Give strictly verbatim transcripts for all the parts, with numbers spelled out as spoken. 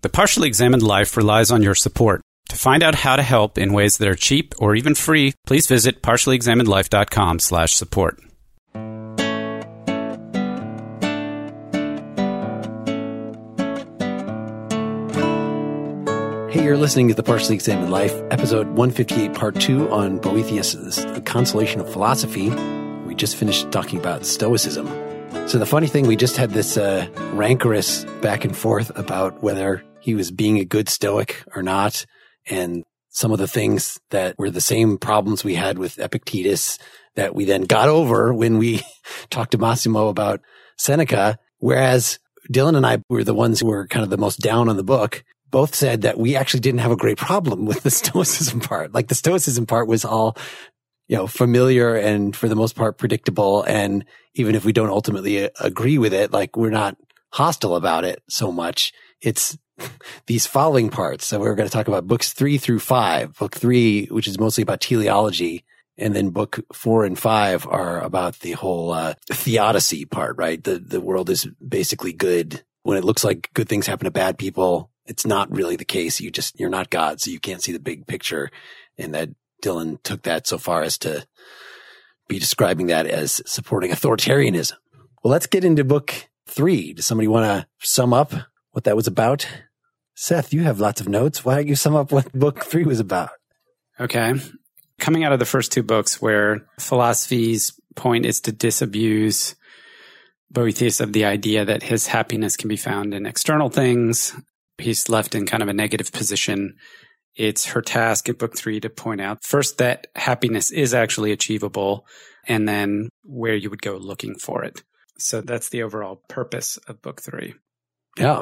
The Partially Examined Life relies on your support. To find out how to help in ways that are cheap or even free, please visit partially examined life dot com slash support. Hey, you're listening to The Partially Examined Life, episode one fifty-eight, part two on Boethius' The Consolation of Philosophy. We just finished talking about Stoicism. So the funny thing, we just had this uh, rancorous back and forth about whether he was being a good Stoic or not, and some of the things that were the same problems we had with Epictetus that we then got over when we talked to Massimo about Seneca, whereas Dylan and I were the ones who were kind of the most down on the book. Both said that we actually didn't have a great problem with the Stoicism part. Like the Stoicism part was all, you know, familiar and for the most part predictable. And even if we don't ultimately agree with it, like we're not hostile about it so much. It's these following parts. So we're going to talk about books three through five. Book three, which is mostly about teleology. And then book four and five are about the whole uh, theodicy part, right? The, the world is basically good. When it looks like good things happen to bad people, it's not really the case. You just, you're not God, so you can't see the big picture. And that Dylan took that so far as to be describing that as supporting authoritarianism. Well, let's get into book three. Does somebody want to sum up what that was about? Seth, you have lots of notes. Why don't you sum up what book three was about? Okay. Coming out of the first two books where philosophy's point is to disabuse Boethius of the idea that his happiness can be found in external things, he's left in kind of a negative position. It's her task in book three to point out first that happiness is actually achievable and then where you would go looking for it. So that's the overall purpose of book three. Yeah.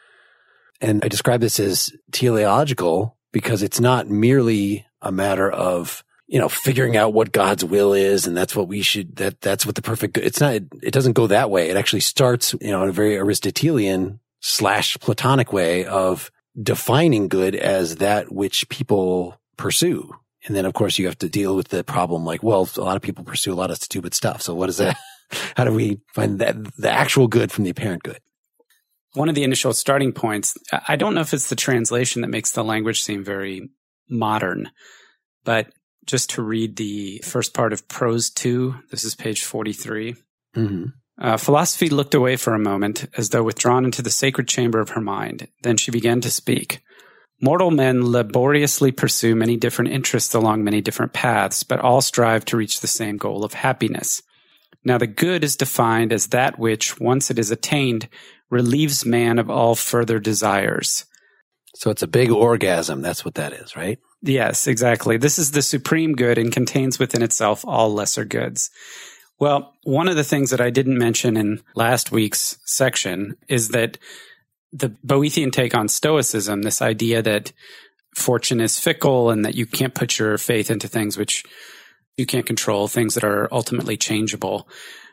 And I describe this as teleological because it's not merely a matter of, you know, figuring out what God's will is and that's what we should, that that's what the perfect, it's not, it, it doesn't go that way. It actually starts, you know, in a very Aristotelian slash Platonic way of defining good as that which people pursue. And then, of course, you have to deal with the problem like, well, a lot of people pursue a lot of stupid stuff. So what is that? How do we find that the actual good from the apparent good? One of the initial starting points, I don't know if it's the translation that makes the language seem very modern, but just to read the first part of prose two, this is page forty-three. Mm-hmm. Uh, philosophy looked away for a moment, as though withdrawn into the sacred chamber of her mind. Then she began to speak. Mortal men laboriously pursue many different interests along many different paths, but all strive to reach the same goal of happiness. Now the good is defined as that which, once it is attained, relieves man of all further desires. So it's a big orgasm. That's what that is, right? Yes, exactly. This is the supreme good and contains within itself all lesser goods. Well, one of the things that I didn't mention in last week's section is that the Boethian take on Stoicism, this idea that fortune is fickle and that you can't put your faith into things which you can't control, things that are ultimately changeable.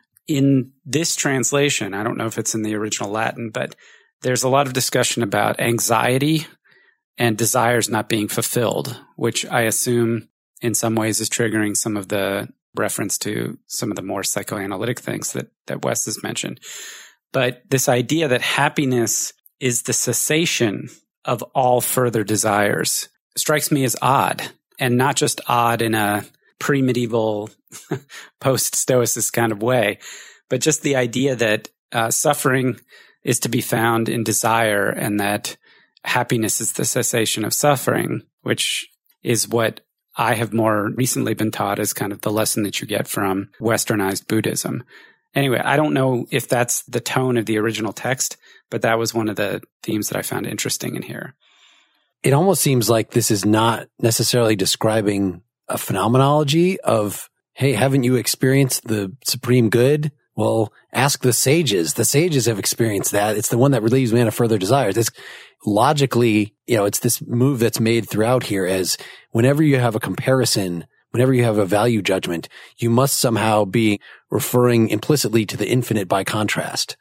In this translation, I don't know if it's in the original Latin, but there's a lot of discussion about anxiety and desires not being fulfilled, which I assume in some ways is triggering some of the reference to some of the more psychoanalytic things that, that Wes has mentioned. But this idea that happiness is the cessation of all further desires strikes me as odd, and not just odd in a pre-medieval post-Stoicist kind of way, but just the idea that uh, suffering is to be found in desire and that happiness is the cessation of suffering, which is what I have more recently been taught as kind of the lesson that you get from Westernized Buddhism. Anyway, I don't know if that's the tone of the original text, but that was one of the themes that I found interesting in here. It almost seems like this is not necessarily describing a phenomenology of, hey, haven't you experienced the supreme good? Well, ask the sages. The sages have experienced that. It's the one that relieves man of further desires. It's logically, you know, it's this move that's made throughout here as whenever you have a comparison, whenever you have a value judgment, you must somehow be referring implicitly to the infinite by contrast.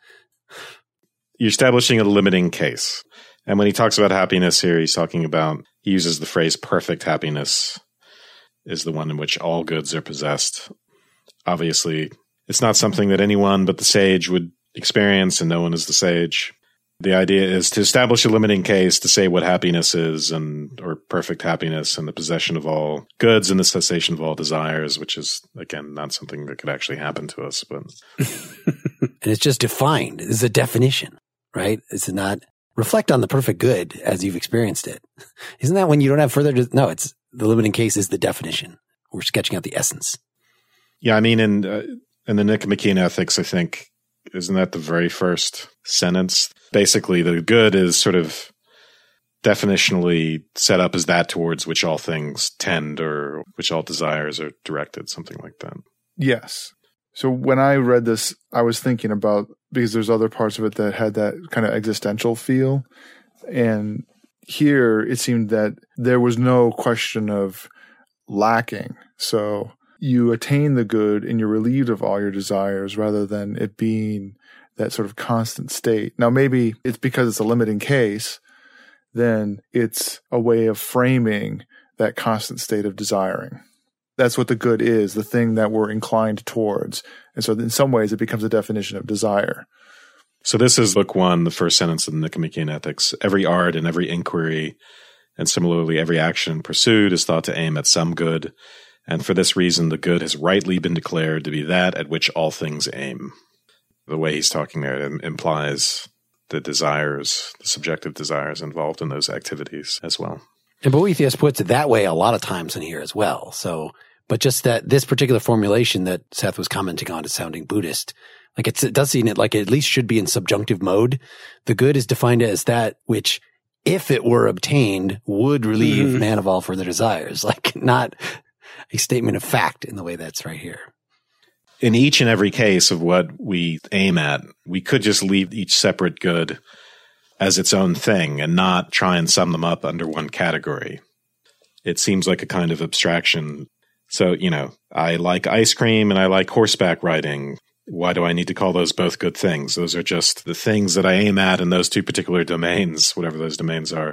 You're establishing a limiting case. And when he talks about happiness here, he's talking about, he uses the phrase perfect happiness is the one in which all goods are possessed. Obviously, it's not something that anyone but the sage would experience, and no one is the sage. The idea is to establish a limiting case to say what happiness is, and or perfect happiness, and the possession of all goods and the cessation of all desires, which is, again, not something that could actually happen to us. But and it's just defined. It's a definition, right? It's not reflect on the perfect good as you've experienced it. Isn't that when you don't have further? De- no, it's the limiting case is the definition. We're sketching out the essence. Yeah, I mean, in uh, in the Nicomachean Ethics, I think, isn't that the very first sentence? Basically, the good is sort of definitionally set up as that towards which all things tend, or which all desires are directed, something like that. Yes. So when I read this, I was thinking about, because there's other parts of it that had that kind of existential feel. And here it seemed that there was no question of lacking. So you attain the good and you're relieved of all your desires rather than it being that sort of constant state. Now, maybe it's because it's a limiting case, then it's a way of framing that constant state of desiring. That's what the good is, the thing that we're inclined towards. And so in some ways, it becomes a definition of desire. So this is book one, the first sentence of the Nicomachean Ethics. Every art and every inquiry, and similarly every action pursued, is thought to aim at some good. And for this reason, the good has rightly been declared to be that at which all things aim. The way he's talking there implies the desires, the subjective desires involved in those activities as well. And Boethius puts it that way a lot of times in here as well. So, but just that this particular formulation that Seth was commenting on is sounding Buddhist. Like it's, it does seem it like it at least should be in subjunctive mode. The good is defined as that which, if it were obtained, would relieve mm-hmm. man of all further desires. Like not a statement of fact in the way that's right here. In each and every case of what we aim at, we could just leave each separate good as its own thing and not try and sum them up under one category. It seems like a kind of abstraction. So, you know, I like ice cream and I like horseback riding. Why do I need to call those both good things? Those are just the things that I aim at in those two particular domains, whatever those domains are.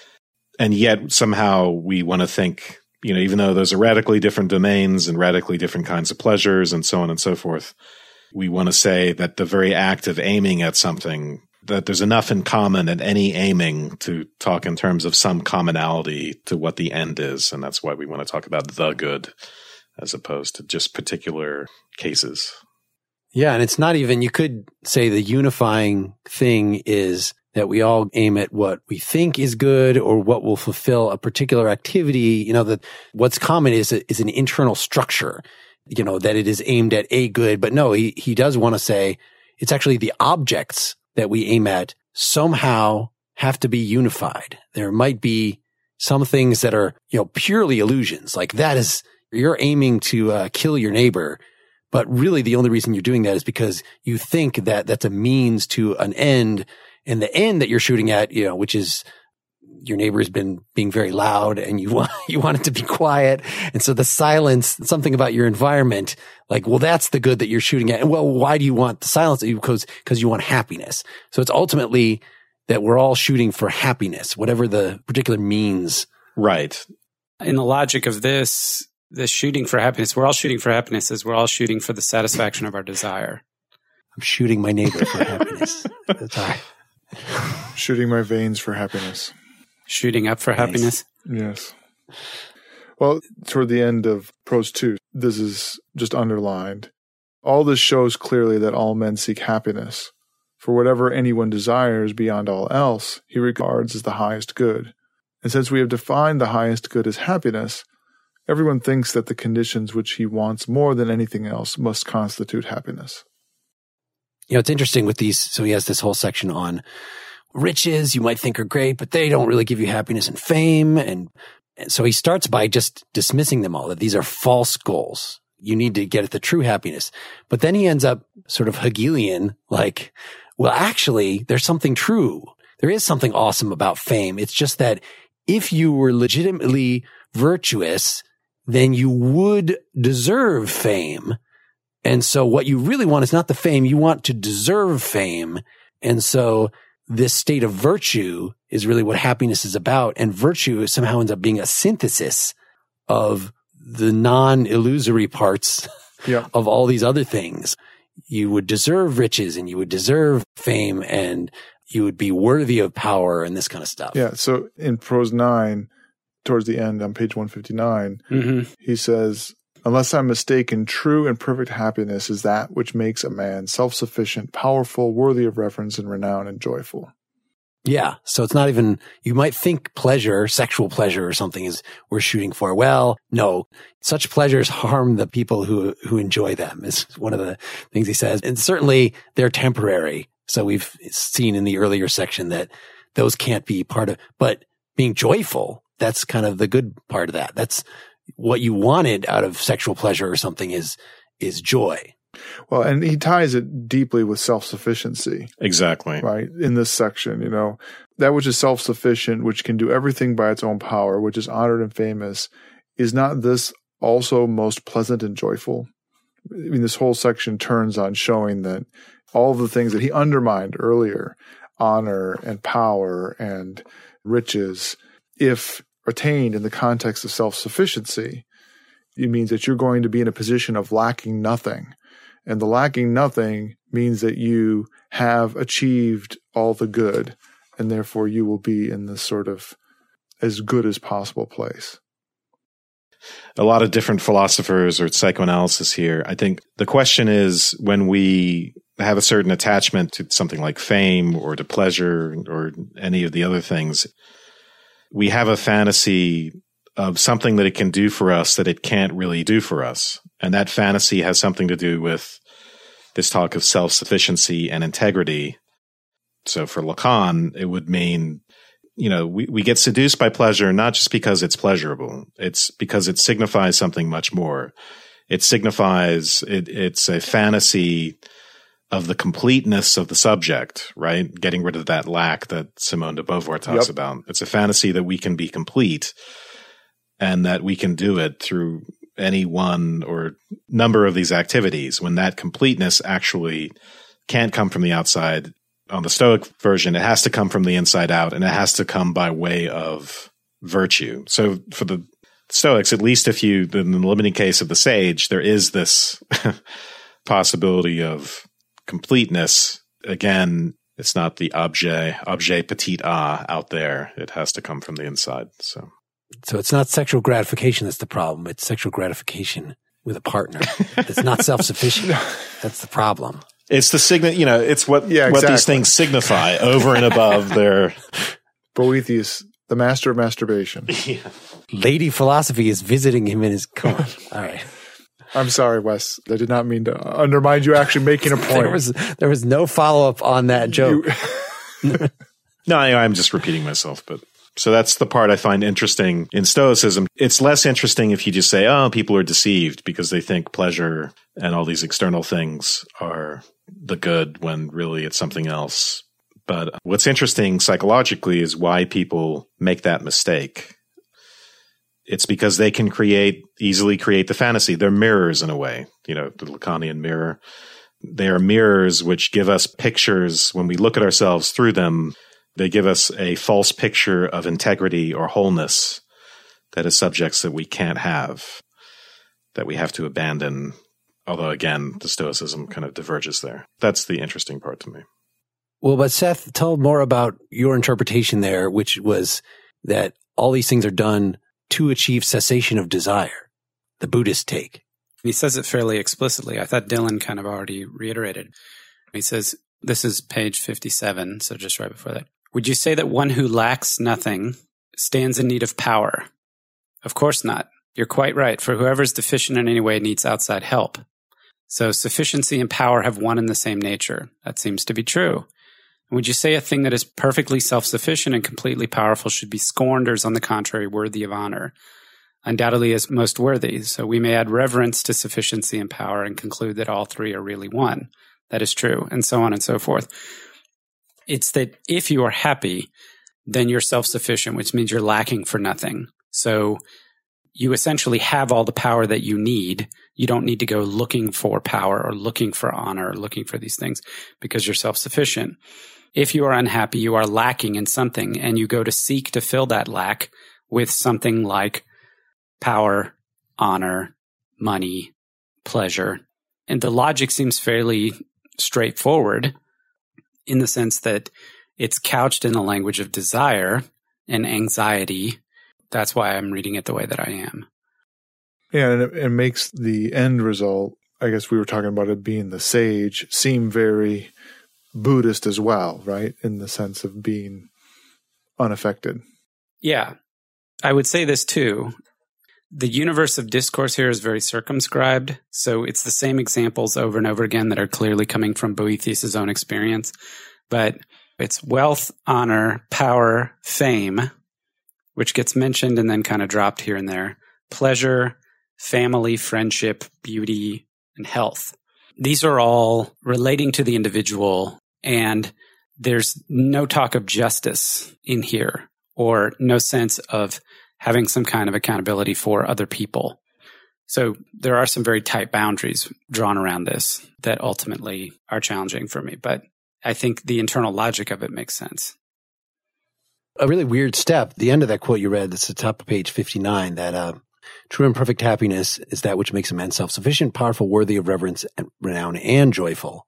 And yet somehow we want to think, you know, even though those are radically different domains and radically different kinds of pleasures and so on and so forth, we want to say that the very act of aiming at something, that there's enough in common at any aiming to talk in terms of some commonality to what the end is. And that's why we want to talk about the good as opposed to just particular cases. Yeah. And it's not even, you could say the unifying thing is that we all aim at what we think is good or what will fulfill a particular activity. You know, that what's common is a, is an internal structure, you know, that it is aimed at a good. But no, he, he does want to say it's actually the objects that we aim at somehow have to be unified. There might be some things that are, you know, purely illusions. Like that is, you're aiming to uh, kill your neighbor. But really the only reason you're doing that is because you think that that's a means to an end. And the end that you're shooting at, you know, which is your neighbor has been being very loud and you want, you want it to be quiet. And so the silence, something about your environment, like, well, that's the good that you're shooting at. And well, why do you want the silence? Because, because you want happiness. So it's ultimately that we're all shooting for happiness, whatever the particular means. Right. In the logic of this, this shooting for happiness, we're all shooting for happiness as we're all shooting for the satisfaction of our desire. I'm shooting my neighbor for happiness. That's all right. Shooting my veins for happiness. Shooting up for nice. Happiness? Yes. Well, toward the end of prose two, this is just underlined. All this shows clearly that all men seek happiness. For whatever anyone desires beyond all else, he regards as the highest good. And since we have defined the highest good as happiness, everyone thinks that the conditions which he wants more than anything else must constitute happiness. You know, it's interesting with these. So he has this whole section on riches you might think are great, but they don't really give you happiness and fame. And, and so he starts by just dismissing them all, that these are false goals. You need to get at the true happiness. But then he ends up sort of Hegelian, like, well, actually, there's something true. There is something awesome about fame. It's just that if you were legitimately virtuous, then you would deserve fame. And so what you really want is not the fame. You want to deserve fame. And so this state of virtue is really what happiness is about. And virtue somehow ends up being a synthesis of the non-illusory parts yeah. of all these other things. You would deserve riches and you would deserve fame and you would be worthy of power and this kind of stuff. Yeah. So in prose nine, towards the end on page one fifty-nine, mm-hmm. he says, unless I'm mistaken, true and perfect happiness is that which makes a man self-sufficient, powerful, worthy of reverence and renown, and joyful. Yeah. So it's not even, you might think pleasure, sexual pleasure or something is we're shooting for. Well, no, such pleasures harm the people who, who enjoy them is one of the things he says. And certainly they're temporary. So we've seen in the earlier section that those can't be part of, but being joyful, that's kind of the good part of that. That's what you wanted out of sexual pleasure or something is, is joy. Well, and he ties it deeply with self-sufficiency. Exactly. Right? In this section, you know, that which is self-sufficient, which can do everything by its own power, which is honored and famous, is not this also most pleasant and joyful? I mean, this whole section turns on showing that all of the things that he undermined earlier, honor and power and riches, if attained in the context of self-sufficiency, it means that you're going to be in a position of lacking nothing. And the lacking nothing means that you have achieved all the good, and therefore you will be in this sort of as good as possible place. A lot of different philosophers or psychoanalysis here. I think the question is, when we have a certain attachment to something like fame or to pleasure or any of the other things, we have a fantasy of something that it can do for us that it can't really do for us. And that fantasy has something to do with this talk of self-sufficiency and integrity. So for Lacan, it would mean, you know, we, we get seduced by pleasure not just because it's pleasurable. It's because it signifies something much more. It signifies, it, it's a fantasy of the completeness of the subject, right? Getting rid of that lack that Simone de Beauvoir talks yep. about. It's a fantasy that we can be complete and that we can do it through any one or number of these activities, when that completeness actually can't come from the outside. On the Stoic version, it has to come from the inside out, and it has to come by way of virtue. So for the Stoics, at least if you, in the limiting case of the sage, there is this possibility of completeness. Again, it's not the objet, objet petit a out there. It has to come from the inside. So. So it's not sexual gratification that's the problem. It's sexual gratification with a partner. It's not self-sufficient. That's the problem. It's the sign, you know, it's what, yeah, exactly. what these things signify over and above their. Boethius, the master of masturbation. Yeah. Lady philosophy is visiting him in his, come on. All right. I'm sorry, Wes. I did not mean to undermine you actually making a point. there was, there was no follow-up on that joke. You, no, I, I'm just repeating myself, but. So that's the part I find interesting in Stoicism. It's less interesting if you just say, oh, people are deceived because they think pleasure and all these external things are the good, when really it's something else. But what's interesting psychologically is why people make that mistake. It's because they can create, easily create the fantasy. They're mirrors in a way, you know, the Lacanian mirror. They are mirrors which give us pictures. When we look at ourselves through them, they give us a false picture of integrity or wholeness that is subjects that we can't have, that we have to abandon. Although, again, the Stoicism kind of diverges there. That's the interesting part to me. Well, but Seth, tell more about your interpretation there, which was that all these things are done to achieve cessation of desire, the Buddhist take. He says it fairly explicitly. I thought Dylan kind of already reiterated. He says, this is page fifty-seven, so just right before that. Would you say that one who lacks nothing stands in need of power? Of course not. You're quite right, for whoever is deficient in any way needs outside help. So sufficiency and power have one and the same nature. That seems to be true. And would you say a thing that is perfectly self-sufficient and completely powerful should be scorned, or is on the contrary worthy of honor? Undoubtedly is most worthy. So we may add reverence to sufficiency and power and conclude that all three are really one. That is true, and so on and so forth. It's that if you are happy, then you're self-sufficient, which means you're lacking for nothing. So you essentially have all the power that you need. You don't need to go looking for power or looking for honor or looking for these things because you're self-sufficient. If you are unhappy, you are lacking in something, and you go to seek to fill that lack with something like power, honor, money, pleasure. And the logic seems fairly straightforward, in the sense that it's couched in the language of desire and anxiety. That's why I'm reading it the way that I am. Yeah, and it, it makes the end result, I guess we were talking about it being the sage, seem very Buddhist as well, right? In the sense of being unaffected. Yeah. I would say this too. The universe of discourse here is very circumscribed, so it's the same examples over and over again that are clearly coming from Boethius' own experience. But it's wealth, honor, power, fame, which gets mentioned and then kind of dropped here and there, pleasure, family, friendship, beauty, and health. These are all relating to the individual, and there's no talk of justice in here, or no sense of having some kind of accountability for other people. So there are some very tight boundaries drawn around this that ultimately are challenging for me. But I think the internal logic of it makes sense. A really weird step, the end of that quote you read, that's the top of page fifty-nine, that uh, true and perfect happiness is that which makes a man self-sufficient, powerful, worthy of reverence and renown, and joyful.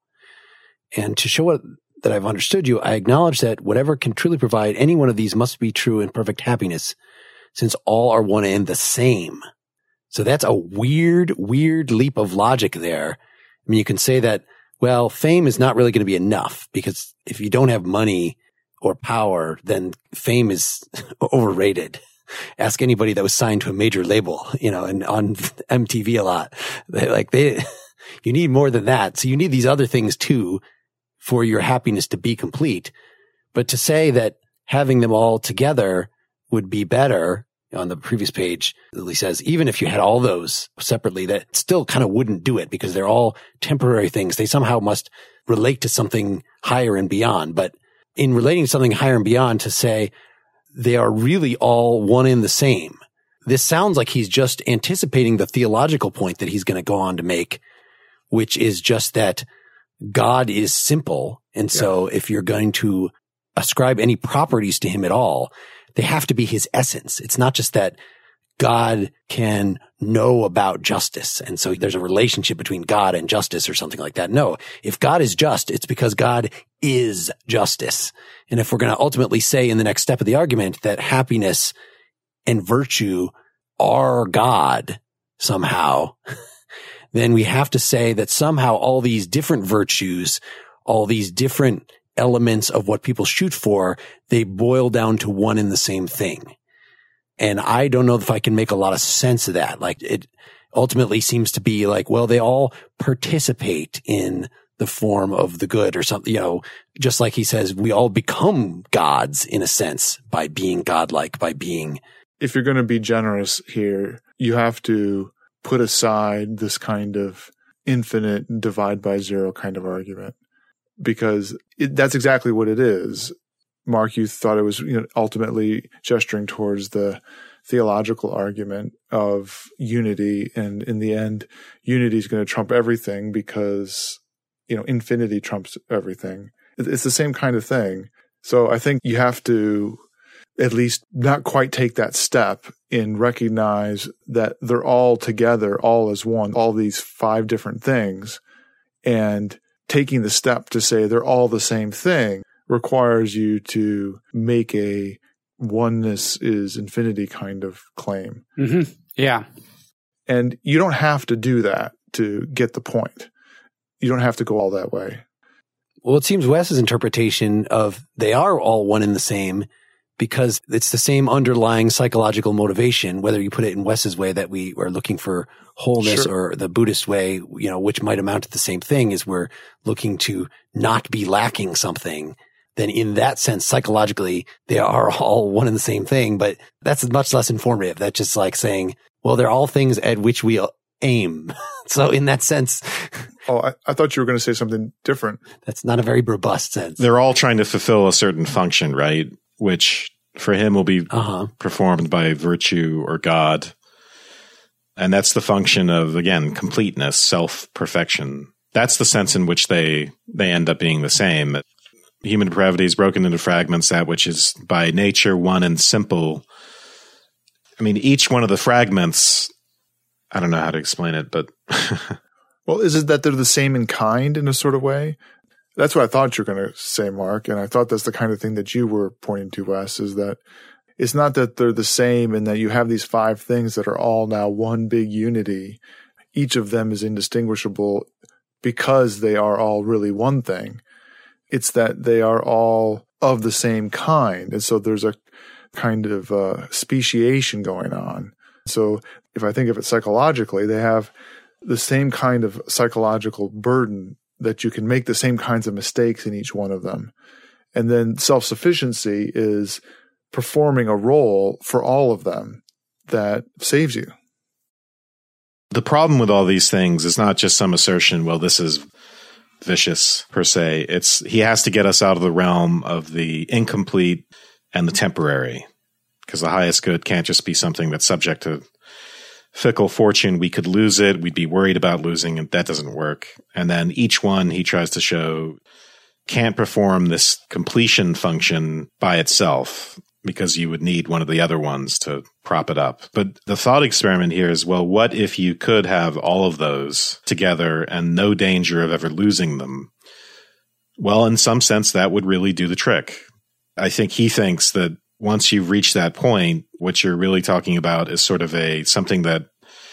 And to show what, that I've understood you, I acknowledge that whatever can truly provide any one of these must be true and perfect happiness, since all are one and the same. So that's a weird, weird leap of logic there. I mean, you can say that, well, fame is not really going to be enough, because if you don't have money or power, then fame is overrated. Ask anybody that was signed to a major label, you know, and on M T V a lot. They, like they, you need more than that. So you need these other things too for your happiness to be complete. But to say that having them all together would be better, on the previous page, Lily says, even if you had all those separately, that still kind of wouldn't do it, because they're all temporary things. They somehow must relate to something higher and beyond. But in relating to something higher and beyond, to say they are really all one and the same, this sounds like he's just anticipating the theological point that he's going to go on to make, which is just that God is simple. And so yeah. if you're going to ascribe any properties to him at all, they have to be his essence. It's not just that God can know about justice, and so there's a relationship between God and justice or something like that. No, if God is just, it's because God is justice. And if we're going to ultimately say in the next step of the argument that happiness and virtue are God somehow, then we have to say that somehow all these different virtues, all these different elements of what people shoot for, they boil down to one and the same thing. And I don't know if I can make a lot of sense of that. Like, it ultimately seems to be like, well, they all participate in the form of the good or something, you know, just like he says, we all become gods in a sense by being godlike, by being. If you're going to be generous here, you have to put aside this kind of infinite divide by zero kind of argument. Because it, that's exactly what it is. Mark, you thought it was, you know, ultimately gesturing towards the theological argument of unity. And in the end, unity is going to trump everything because, you know, infinity trumps everything. It's the same kind of thing. So I think you have to at least not quite take that step and recognize that they're all together, all as one, all these five different things. And taking the step to say they're all the same thing requires you to make a oneness is infinity kind of claim. Mm-hmm. Yeah. And you don't have to do that to get the point. You don't have to go all that way. Well, it seems Wes's interpretation of they are all one and the same, because it's the same underlying psychological motivation, whether you put it in Wes's way that we are looking for wholeness, sure, or the Buddhist way, you know, which might amount to the same thing, is we're looking to not be lacking something. Then in that sense, psychologically, they are all one and the same thing, but that's much less informative. That's just like saying, well, they're all things at which we aim. So in that sense. Oh, I, I thought you were going to say something different. That's not a very robust sense. They're all trying to fulfill a certain function, right? Which for him will be uh-huh. performed by virtue or God. And that's the function of, again, completeness, self-perfection. That's the sense in which they they end up being the same. Human depravity is broken into fragments, that which is by nature one and simple. I mean, each one of the fragments, I don't know how to explain it, but... Well, is it that they're the same in kind in a sort of way? That's what I thought you were going to say, Mark. And I thought that's the kind of thing that you were pointing to, Wes, is that it's not that they're the same and that you have these five things that are all now one big unity. Each of them is indistinguishable because they are all really one thing. It's that they are all of the same kind. And so there's a kind of uh, speciation going on. So if I think of it psychologically, they have the same kind of psychological burden that you can make the same kinds of mistakes in each one of them. And then self-sufficiency is performing a role for all of them that saves you. The problem with all these things is not just some assertion, well, this is vicious per se. It's he has to get us out of the realm of the incomplete and the temporary, because the highest good can't just be something that's subject to fickle fortune. We could lose it. We'd be worried about losing it. That doesn't work. And then each one he tries to show can't perform this completion function by itself, because you would need one of the other ones to prop it up. But the thought experiment here is, well, what if you could have all of those together and no danger of ever losing them? Well, in some sense, that would really do the trick. I think he thinks that once you've reached that point, what you're really talking about is sort of a something that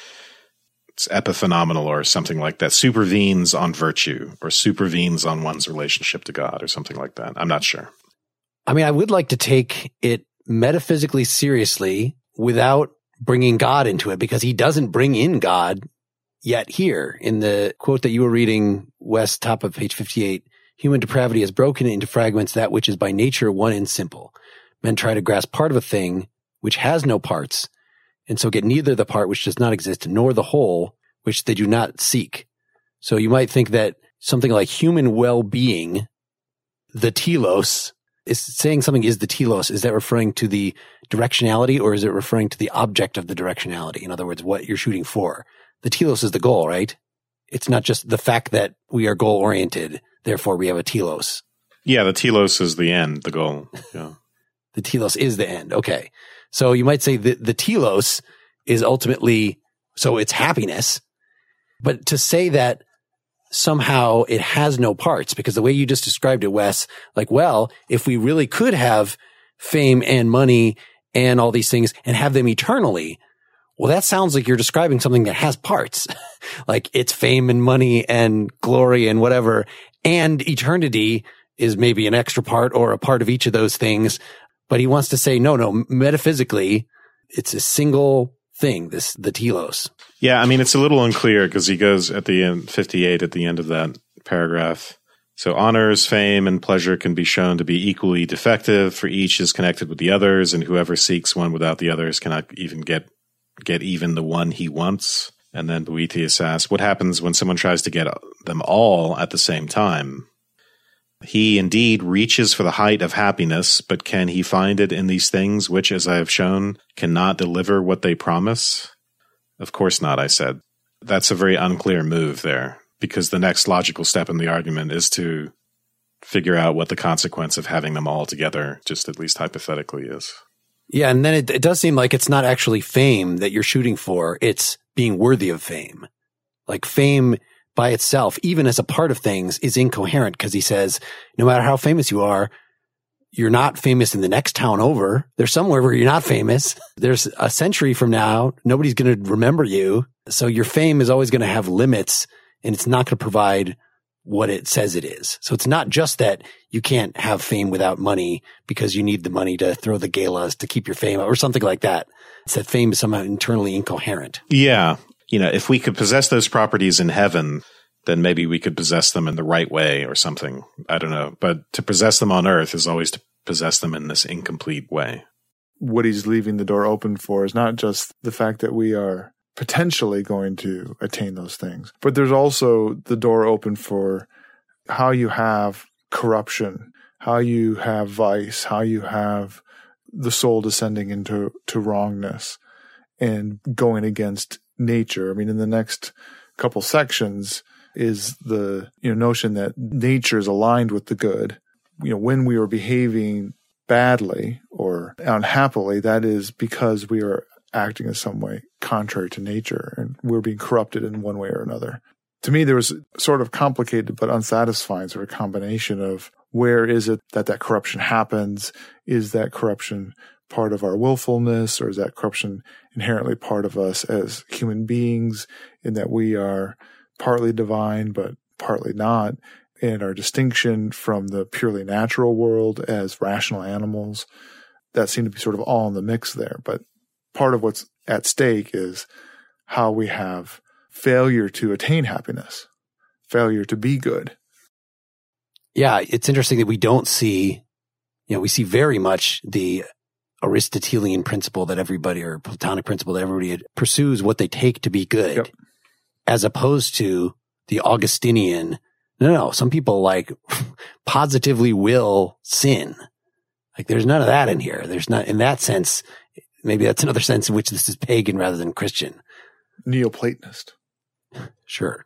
it's epiphenomenal or something like that, supervenes on virtue or supervenes on one's relationship to God or something like that. I'm not sure. I mean, I would like to take it metaphysically seriously without bringing God into it, because he doesn't bring in God yet here. In the quote that you were reading, Wes, top of page fifty-eight, human depravity has broken into fragments that which is by nature one and simple. Men try to grasp part of a thing which has no parts, and so get neither the part which does not exist nor the whole which they do not seek. So you might think that something like human well-being, the telos, is saying something is the telos. Is that referring to the directionality, or is it referring to the object of the directionality? In other words, what you're shooting for. The telos is the goal, right? It's not just the fact that we are goal-oriented, therefore we have a telos. Yeah, the telos is the end, the goal. Yeah. The telos is the end. Okay. So you might say that the telos is ultimately, so it's happiness. But to say that somehow it has no parts, because the way you just described it, Wes, like, well, if we really could have fame and money and all these things and have them eternally, well, that sounds like you're describing something that has parts. Like it's fame and money and glory and whatever, and eternity is maybe an extra part or a part of each of those things. But he wants to say, no, no, metaphysically, it's a single thing, this, the telos. Yeah, I mean, it's a little unclear because he goes at the end, fifty-eight, at the end of that paragraph. So honors, fame, and pleasure can be shown to be equally defective, for each is connected with the others, and whoever seeks one without the others cannot even get get even the one he wants. And then Boethius asks, what happens when someone tries to get them all at the same time? He indeed reaches for the height of happiness, but can he find it in these things which, as I have shown, cannot deliver what they promise? Of course not, I said. That's a very unclear move there, because the next logical step in the argument is to figure out what the consequence of having them all together, just at least hypothetically, is. Yeah, and then it, it does seem like it's not actually fame that you're shooting for. It's being worthy of fame. Like fame by itself, even as a part of things, is incoherent, because he says, no matter how famous you are, you're not famous in the next town over. There's somewhere where you're not famous. There's a century from now, nobody's going to remember you. So your fame is always going to have limits, and it's not going to provide what it says it is. So it's not just that you can't have fame without money because you need the money to throw the galas to keep your fame or something like that. It's that fame is somehow internally incoherent. Yeah. You know, if we could possess those properties in heaven, then maybe we could possess them in the right way or something. I don't know. But to possess them on earth is always to possess them in this incomplete way. What he's leaving the door open for is not just the fact that we are potentially going to attain those things, but there's also the door open for how you have corruption, how you have vice, how you have the soul descending into to wrongness and going against nature. I mean, in the next couple sections is the you know notion that nature is aligned with the good. You know, when we are behaving badly or unhappily, that is because we are acting in some way contrary to nature, and we're being corrupted in one way or another. to me, there was sort of complicated but unsatisfying sort of combination of where is it that that corruption happens? Is that corruption part of our willfulness, or is that corruption inherently part of us as human beings, in that we are partly divine but partly not, and our distinction from the purely natural world as rational animals? That seemed to be sort of all in the mix there. But part of what's at stake is how we have failure to attain happiness, failure to be good. Yeah, it's interesting that we don't see, you know, we see very much the Aristotelian principle that everybody, or Platonic principle that everybody pursues what they take to be good, yep. as opposed to the Augustinian, no, no, some people like positively will sin. Like there's none of that in here. There's not, in that sense, maybe that's another sense in which this is pagan rather than Christian. Neoplatonist. Sure.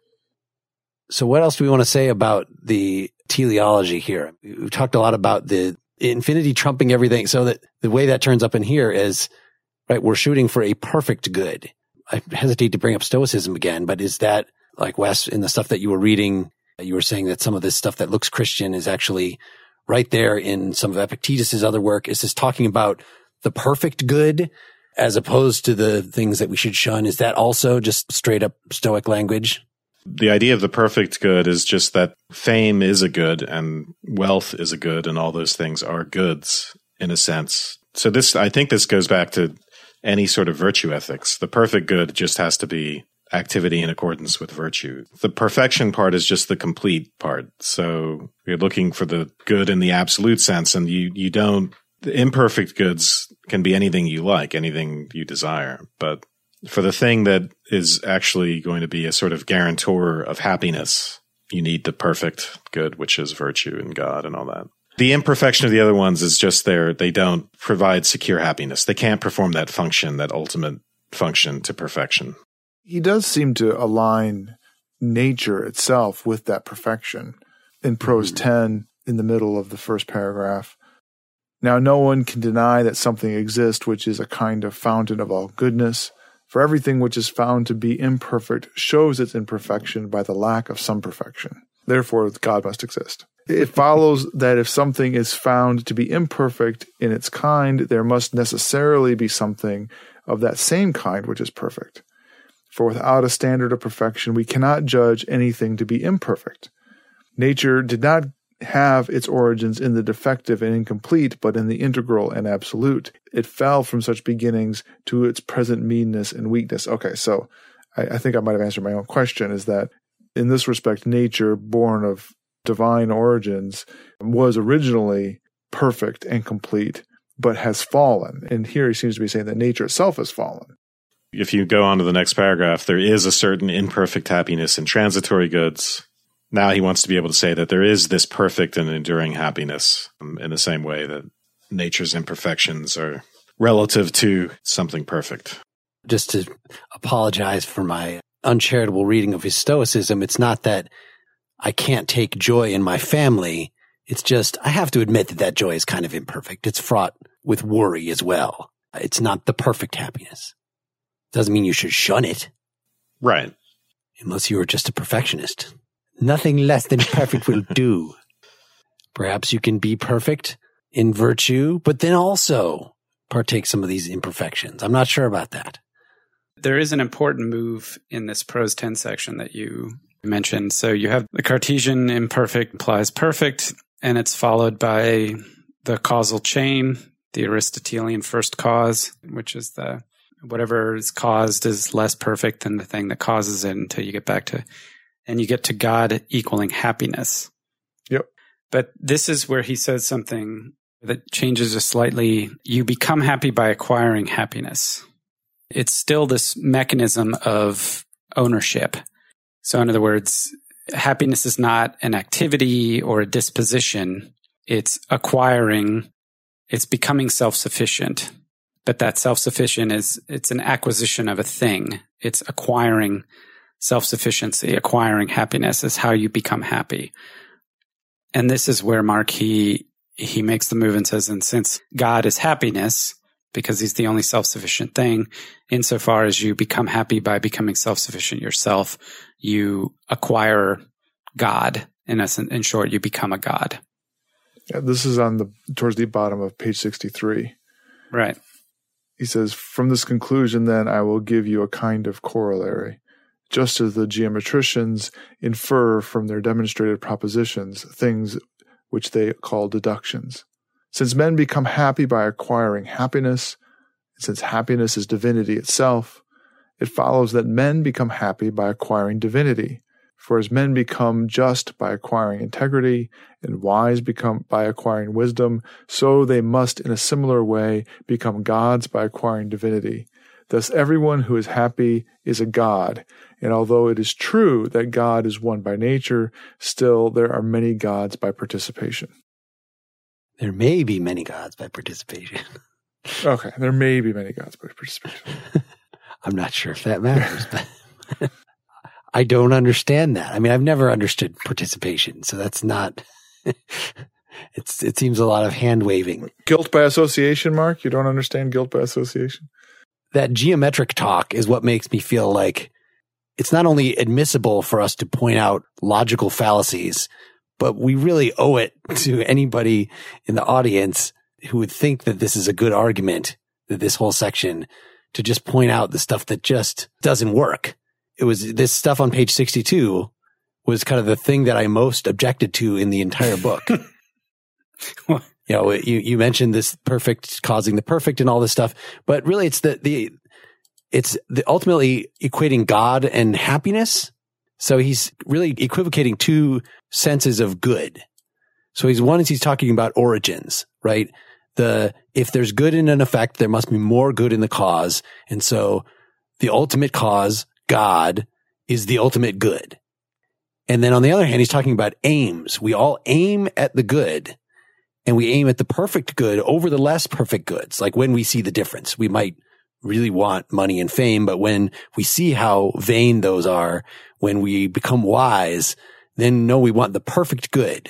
So what else do we want to say about the teleology here? We've talked a lot about the infinity trumping everything, so that the way that turns up in here is, right, we're shooting for a perfect good. I hesitate to bring up Stoicism again, but is that, like Wes, in the stuff that you were reading, you were saying that some of this stuff that looks Christian is actually right there in some of Epictetus's other work. Is this talking about the perfect good as opposed to the things that we should shun? Is that also just straight up Stoic language? The idea of the perfect good is just that fame is a good and wealth is a good, and all those things are goods in a sense. So this, I think this goes back to any sort of virtue ethics. The perfect good just has to be activity in accordance with virtue. The perfection part is just the complete part. So you're looking for the good in the absolute sense, and you, you don't, the imperfect goods can be anything you like, anything you desire. But for the thing that is actually going to be a sort of guarantor of happiness, you need the perfect good, which is virtue and God and all that. The imperfection of the other ones is just there. They don't provide secure happiness. They can't perform that function, that ultimate function to perfection. He does seem to align nature itself with that perfection. In prose mm-hmm. ten, in the middle of the first paragraph, now no one can deny that something exists which is a kind of fountain of all goodness. For everything which is found to be imperfect shows its imperfection by the lack of some perfection. Therefore, God must exist. It follows that if something is found to be imperfect in its kind, there must necessarily be something of that same kind which is perfect. For without a standard of perfection, we cannot judge anything to be imperfect. Nature did not have its origins in the defective and incomplete, but in the integral and absolute. It fell from such beginnings to its present meanness and weakness. Okay, so I, I think I might have answered my own question, is that in this respect, nature, born of divine origins, was originally perfect and complete, but has fallen. And here he seems to be saying that nature itself has fallen. If you go on to the next paragraph, there is a certain imperfect happiness in transitory goods. Now he wants to be able to say that there is this perfect and enduring happiness um, in the same way that nature's imperfections are relative to something perfect. Just to apologize for my uncharitable reading of his Stoicism, it's not that I can't take joy in my family. It's just I have to admit that that joy is kind of imperfect. It's fraught with worry as well. It's not the perfect happiness. Doesn't mean you should shun it. Right. Unless you are just a perfectionist. Nothing less than perfect will do. Perhaps you can be perfect in virtue, but then also partake some of these imperfections. I'm not sure about that. There is an important move in this prose ten section that you mentioned. So you have the Cartesian imperfect implies perfect, and it's followed by the causal chain, the Aristotelian first cause, which is the whatever is caused is less perfect than the thing that causes it until you get back to, and you get to God equaling happiness. Yep. But this is where he says something that changes just slightly. You become happy by acquiring happiness. It's still this mechanism of ownership. So in other words, happiness is not an activity or a disposition. It's acquiring, it's becoming self-sufficient. But that self-sufficient is, it's an acquisition of a thing. It's acquiring self-sufficiency, acquiring happiness is how you become happy. And this is where Mark, he, he makes the move and says, and since God is happiness, because he's the only self-sufficient thing. Insofar as you become happy by becoming self-sufficient yourself, you acquire God. In essence, in short, you become a God. Yeah, this is on the towards the bottom of page sixty-three. Right. He says, from this conclusion, then, I will give you a kind of corollary. Just as the geometricians infer from their demonstrated propositions things which they call deductions. Since men become happy by acquiring happiness, and since happiness is divinity itself, it follows that men become happy by acquiring divinity. For as men become just by acquiring integrity, and wise become by acquiring wisdom, so they must in a similar way become gods by acquiring divinity. Thus everyone who is happy is a god, and although it is true that God is one by nature, still there are many gods by participation. There may be many gods by participation. Okay, there may be many gods by participation. I'm not sure if that matters, but I don't understand that. I mean, I've never understood participation, so that's not it's it seems a lot of hand waving. Guilt by association, Mark? You don't understand guilt by association? That geometric talk is what makes me feel like it's not only admissible for us to point out logical fallacies, but we really owe it to anybody in the audience who would think that this is a good argument, that this whole section, to just point out the stuff that just doesn't work. It was this stuff on page sixty-two was kind of the thing that I most objected to in the entire book. You know, you, you mentioned this perfect causing the perfect and all this stuff, but really it's the, the, it's the ultimately equating God and happiness. So he's really equivocating two senses of good. So he's one is he's talking about origins, right? The, if there's good in an effect, there must be more good in the cause. And so the ultimate cause, God, is the ultimate good. And then on the other hand, he's talking about aims. We all aim at the good. And we aim at the perfect good over the less perfect goods. Like when we see the difference, we might really want money and fame, but when we see how vain those are, when we become wise, then no, we want the perfect good.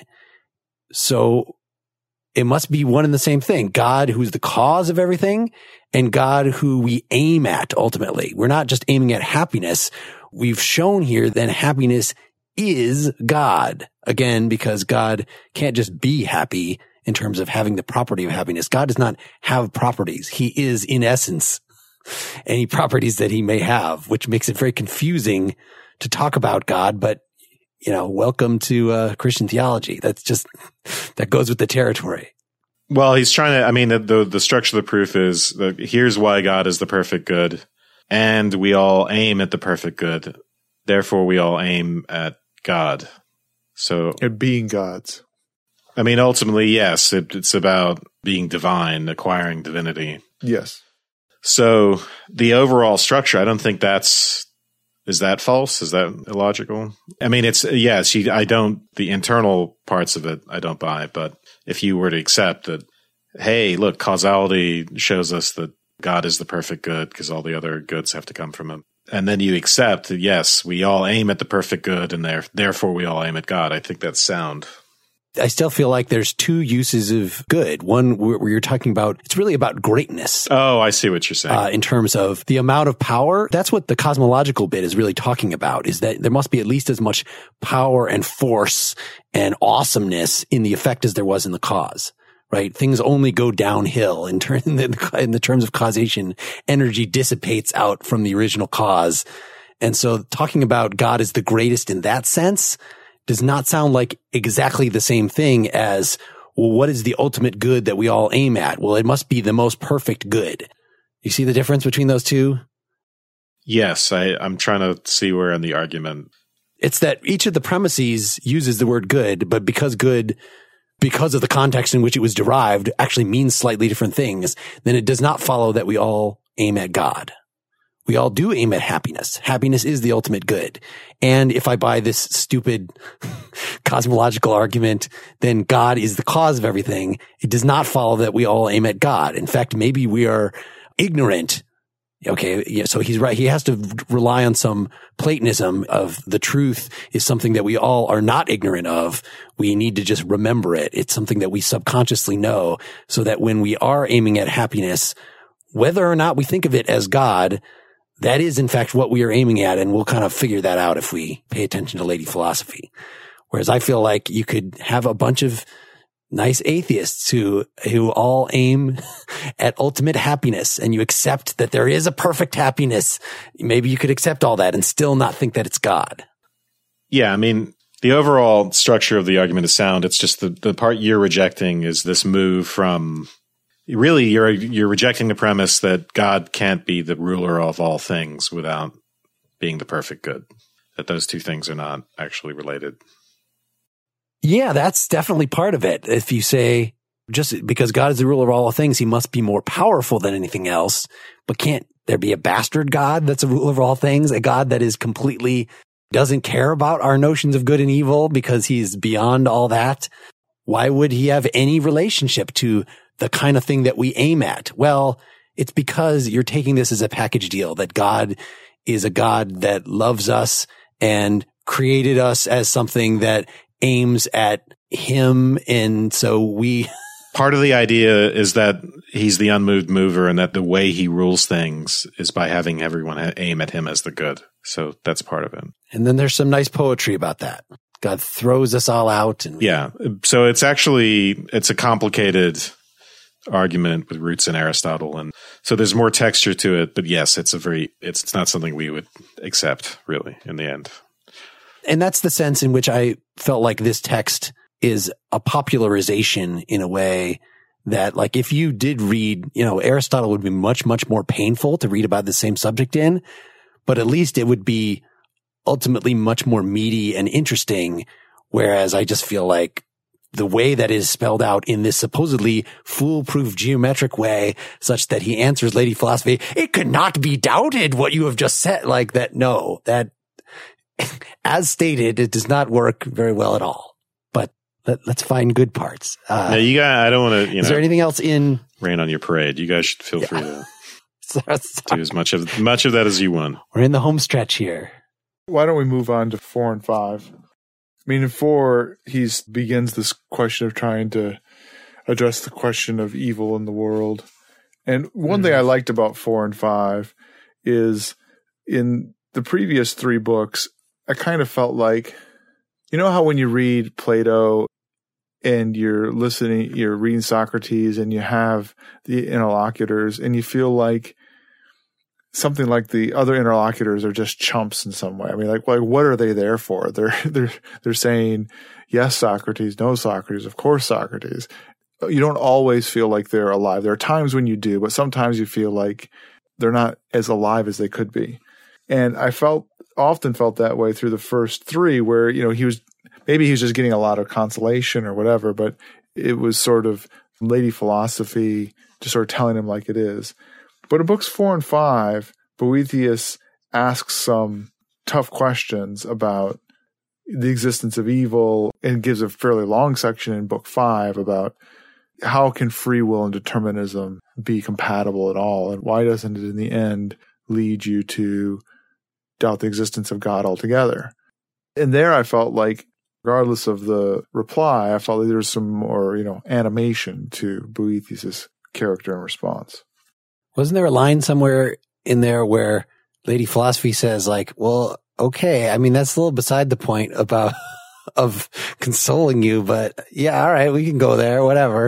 So it must be one and the same thing. God, who's the cause of everything, and God, who we aim at ultimately. We're not just aiming at happiness. We've shown here that happiness is God. Again, because God can't just be happy in terms of having the property of happiness. God does not have properties. He is, in essence, any properties that he may have, which makes it very confusing to talk about God. But, you know, welcome to uh, Christian theology. That's just, that goes with the territory. Well, he's trying to, I mean, the, the, the structure of the proof is that here's why God is the perfect good, and we all aim at the perfect good. Therefore, we all aim at God. So, And being gods. I mean, ultimately, yes, it, it's about being divine, acquiring divinity. Yes. So the overall structure, I don't think that's, is that false? Is that illogical? I mean, it's, yes, she, I don't, the internal parts of it, I don't buy, but if you were to accept that, hey, look, causality shows us that God is the perfect good because all the other goods have to come from him. And then you accept that, yes, we all aim at the perfect good and there, therefore we all aim at God. I think that's sound. I still feel like there's two uses of good. One where you're talking about, it's really about greatness. Oh, I see what you're saying. Uh, in terms of the amount of power. That's what the cosmological bit is really talking about, is that there must be at least as much power and force and awesomeness in the effect as there was in the cause, right? Things only go downhill in, ter- in, the, in the terms of causation. Energy dissipates out from the original cause. And so talking about God as the greatest in that sense does not sound like exactly the same thing as, well, what is the ultimate good that we all aim at? Well, it must be the most perfect good. You see the difference between those two? Yes, I, I'm trying to see where in the argument. It's that each of the premises uses the word good, but because good, because of the context in which it was derived, actually means slightly different things, then it does not follow that we all aim at God. We all do aim at happiness. Happiness is the ultimate good. And if I buy this stupid cosmological argument, then God is the cause of everything. It does not follow that we all aim at God. In fact, maybe we are ignorant. Okay. Yeah, so he's right. He has to rely on some Platonism of the truth is something that we all are not ignorant of. We need to just remember it. It's something that we subconsciously know so that when we are aiming at happiness, whether or not we think of it as God, that is in fact what we are aiming at. And we'll kind of figure that out if we pay attention to Lady Philosophy. Whereas I feel like you could have a bunch of nice atheists who, who all aim at ultimate happiness, and you accept that there is a perfect happiness. Maybe you could accept all that and still not think that it's God. Yeah. I mean, the overall structure of the argument is sound. It's just the, the part you're rejecting is this move from really you're, you're rejecting the premise that God can't be the ruler of all things without being the perfect good, that those two things are not actually related. Yeah, that's definitely part of it. If you say just because God is the ruler of all things, he must be more powerful than anything else, but can't there be a bastard God that's a ruler of all things, a God that is completely doesn't care about our notions of good and evil because he's beyond all that? Why would he have any relationship to the kind of thing that we aim at? Well, it's because you're taking this as a package deal, that God is a God that loves us and created us as something that aims at him. And so we... Part of the idea is that he's the unmoved mover and that the way he rules things is by having everyone aim at him as the good. So that's part of it. And then there's some nice poetry about that. God throws us all out. And yeah. So it's actually, it's a complicated argument with roots in Aristotle. And so there's more texture to it. But yes, it's a very, it's, it's not something we would accept really in the end. And that's the sense in which I felt like this text is a popularization in a way that, like, if you did read, you know, Aristotle would be much, much more painful to read about the same subject in, but at least it would be ultimately much more meaty and interesting. Whereas I just feel like the way that is spelled out in this supposedly foolproof geometric way, such that he answers Lady Philosophy, it could not be doubted what you have just said, like that. No, that as stated, it does not work very well at all. Let, let's find good parts. Uh, yeah, you guys, I don't want to, you know, is there anything else in rain on your parade? You guys should feel yeah. free to sorry, sorry. do as much of much of that as you want. We're in the home stretch here. Why don't we move on to four and five? I mean, in four, he begins this question of trying to address the question of evil in the world. And one mm. thing I liked about four and five is in the previous three books, I kind of felt like, you know how when you read Plato and you're listening, you're reading Socrates and you have the interlocutors and you feel like something like the other interlocutors are just chumps in some way. I mean, like, like what are they there for? They're, they're, they're saying, yes, Socrates, no, Socrates, of course, Socrates. You don't always feel like they're alive. There are times when you do, but sometimes you feel like they're not as alive as they could be. And I felt, often felt that way through the first three where, you know, he was, maybe he was just getting a lot of consolation or whatever, but it was sort of Lady Philosophy just sort of telling him like it is. But in books four and five, Boethius asks some tough questions about the existence of evil and gives a fairly long section in book five about how can free will and determinism be compatible at all? And why doesn't it in the end lead you to doubt the existence of God altogether? And there I felt like, regardless of the reply, I felt like there was some more, you know, animation to Boethius' character and response. Wasn't there a line somewhere in there where Lady Philosophy says, like, well, okay, I mean, that's a little beside the point about of consoling you, but yeah, all right, we can go there, whatever.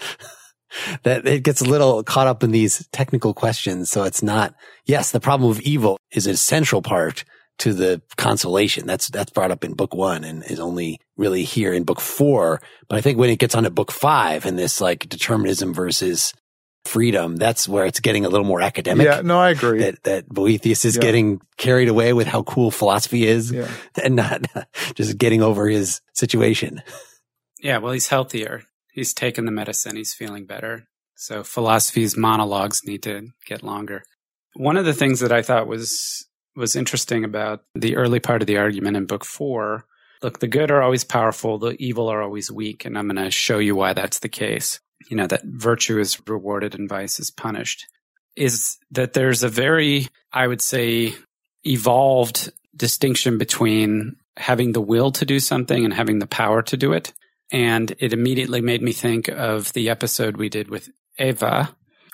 That it gets a little caught up in these technical questions. So it's not, yes, the problem of evil is a central part to the consolation. That's, that's brought up in book one and is only really here in book four. But I think when it gets on to book five and this like determinism versus freedom, that's where it's getting a little more academic. Yeah, no, I agree. That, that Boethius is yeah. getting carried away with how cool philosophy is yeah. and not just getting over his situation. Yeah, well, he's healthier. He's taken the medicine. He's feeling better. So philosophy's monologues need to get longer. One of the things that I thought was was interesting about the early part of the argument in book four, look, the good are always powerful, the evil are always weak, and I'm going to show you why that's the case. You know, that virtue is rewarded and vice is punished, is that there's a very, I would say, evolved distinction between having the will to do something and having the power to do it. And it immediately made me think of the episode we did with Eva,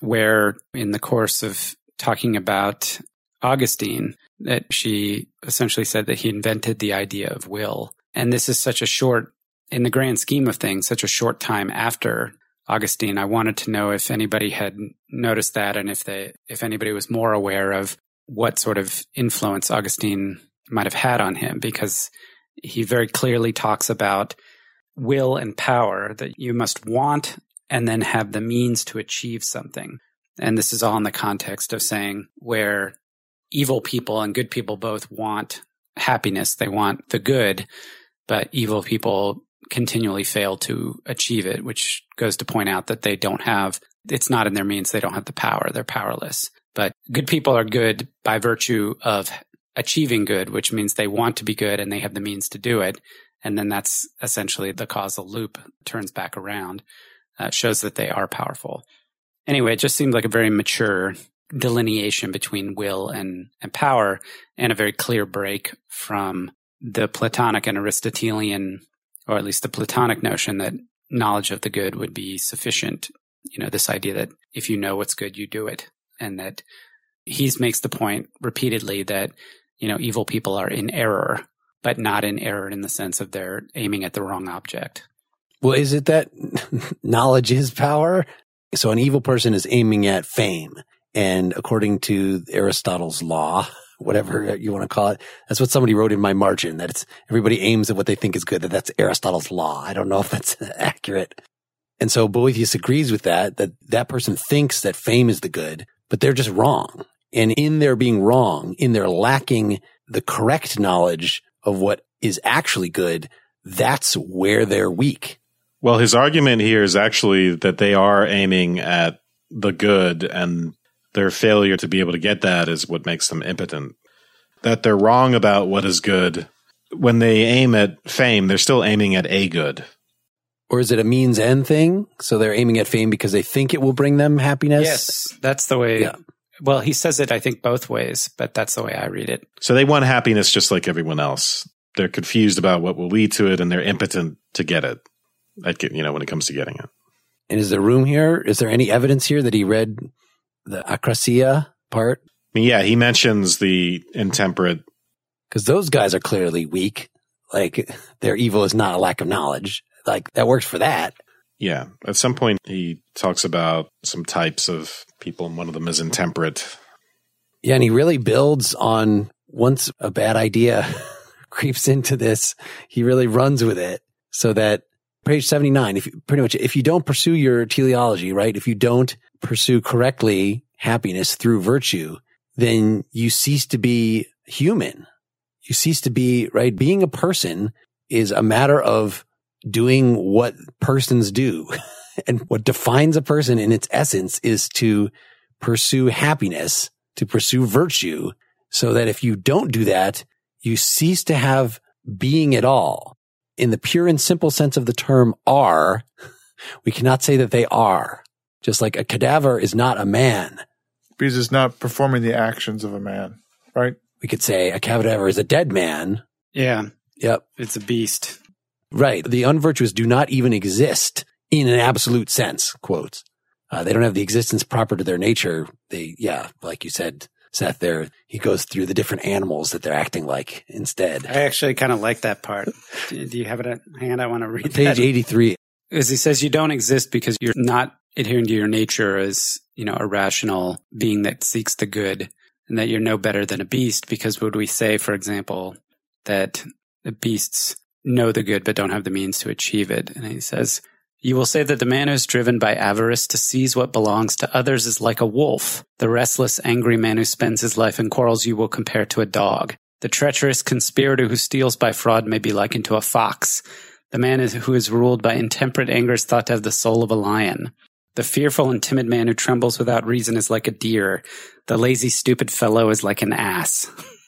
where in the course of talking about Augustine, that she essentially said that he invented the idea of will. And this is such a short, in the grand scheme of things, such a short time after Augustine. I wanted to know if anybody had noticed that and if they, if anybody was more aware of what sort of influence Augustine might have had on him, because he very clearly talks about will and power, that you must want and then have the means to achieve something. And this is all in the context of saying where evil people and good people both want happiness, they want the good, but evil people continually fail to achieve it, which goes to point out that they don't have, it's not in their means, they don't have the power, they're powerless. But good people are good by virtue of achieving good, which means they want to be good and they have the means to do it. And then that's essentially the causal loop turns back around. Uh, shows that they are powerful. Anyway, it just seemed like a very mature delineation between will and, and power, and a very clear break from the Platonic and Aristotelian, or at least the Platonic notion that knowledge of the good would be sufficient. You know, this idea that if you know what's good, you do it. And that he makes the point repeatedly that, you know, evil people are in error, but not in error in the sense of they're aiming at the wrong object. Well, is it that knowledge is power? So an evil person is aiming at fame. And according to Aristotle's law, whatever you want to call it, that's what somebody wrote in my margin, that it's everybody aims at what they think is good, that that's Aristotle's law. I don't know if that's accurate. And so Boethius agrees with that, that that person thinks that fame is the good, but they're just wrong. And in their being wrong, in their lacking the correct knowledge of what is actually good, that's where they're weak. Well, his argument here is actually that they are aiming at the good, and their failure to be able to get that is what makes them impotent. That they're wrong about what is good. When they aim at fame, they're still aiming at a good. Or is it a means end thing? So they're aiming at fame because they think it will bring them happiness? Yes, that's the way. Yeah. Well, he says it, I think, both ways, but that's the way I read it. So they want happiness just like everyone else. They're confused about what will lead to it, and they're impotent to get it. Like, you know, when it comes to getting it. And is there room here? Is there any evidence here that he read the akrasia part? I mean, yeah, he mentions the intemperate. Because those guys are clearly weak. Like, their evil is not a lack of knowledge. Like, that works for that. Yeah. At some point, he talks about some types of people, and one of them is intemperate. Yeah, and he really builds on once a bad idea creeps into this, he really runs with it so that page seventy-nine, if you, pretty much, if you don't pursue your teleology, right? If you don't pursue correctly happiness through virtue, then you cease to be human. You cease to be, right? Being a person is a matter of doing what persons do. And what defines a person in its essence is to pursue happiness, to pursue virtue, so that if you don't do that, you cease to have being at all. In the pure and simple sense of the term are, we cannot say that they are. Just like a cadaver is not a man. Because it's not performing the actions of a man, right? We could say a cadaver is a dead man. Yeah. Yep. It's a beast. Right. The unvirtuous do not even exist in an absolute sense, quotes. Uh, they don't have the existence proper to their nature. They, yeah, like you said, Seth, there, he goes through the different animals that they're acting like instead. I actually kind of like that part. Do you have it at hand? I want to read Page that. eighty-three. As he says, you don't exist because you're not adhering to your nature as, you know, a rational being that seeks the good, and that you're no better than a beast, because would we say, for example, that the beasts know the good but don't have the means to achieve it? And he says, you will say that the man who is driven by avarice to seize what belongs to others is like a wolf. The restless, angry man who spends his life in quarrels you will compare to a dog. The treacherous conspirator who steals by fraud may be likened to a fox. The man is, who is ruled by intemperate anger is thought to have the soul of a lion. The fearful and timid man who trembles without reason is like a deer. The lazy, stupid fellow is like an ass.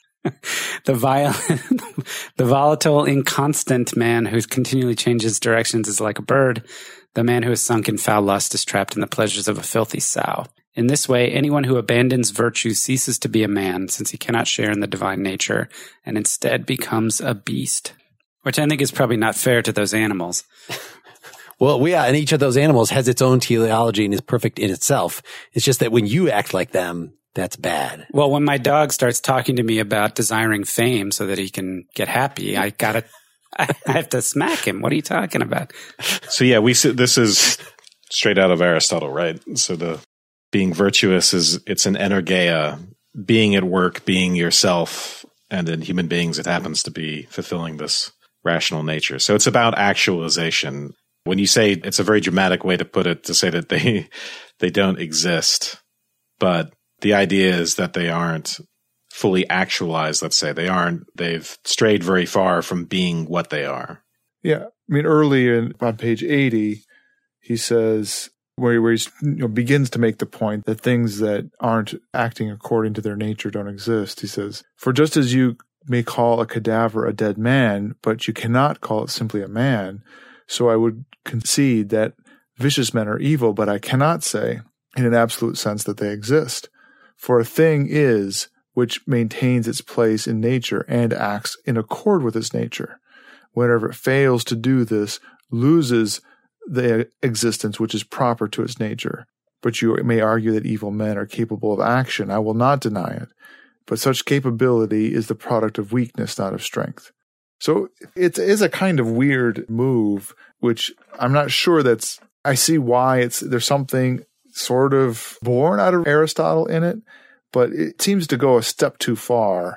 The violent, the volatile, inconstant man who continually changes directions is like a bird. The man who is sunk in foul lust is trapped in the pleasures of a filthy sow. In this way, anyone who abandons virtue ceases to be a man, since he cannot share in the divine nature, and instead becomes a beast. Which I think is probably not fair to those animals. Well, we are, and each of those animals has its own teleology and is perfect in itself. It's just that when you act like them, that's bad. Well, when my dog starts talking to me about desiring fame so that he can get happy, I gotta, I have to smack him. What are you talking about? So yeah, we this is straight out of Aristotle, right? So the being virtuous is it's an energeia, being at work, being yourself, and in human beings, it happens to be fulfilling this rational nature. So it's about actualization. When you say, it's a very dramatic way to put it, to say that they they don't exist, but the idea is that they aren't fully actualized. Let's say they aren't. They've strayed very far from being what they are. Yeah, I mean, earlier on page eighty, he says where where he you know, begins to make the point that things that aren't acting according to their nature don't exist. He says, "For just as you may call a cadaver a dead man, but you cannot call it simply a man, so I would concede that vicious men are evil, but I cannot say in an absolute sense that they exist. For a thing is which maintains its place in nature and acts in accord with its nature. Whenever it fails to do this, loses the existence which is proper to its nature. But you may argue that evil men are capable of action. I will not deny it. But such capability is the product of weakness, not of strength." So it is a kind of weird move, which I'm not sure that's, I see why it's, there's something sort of born out of Aristotle in it, but it seems to go a step too far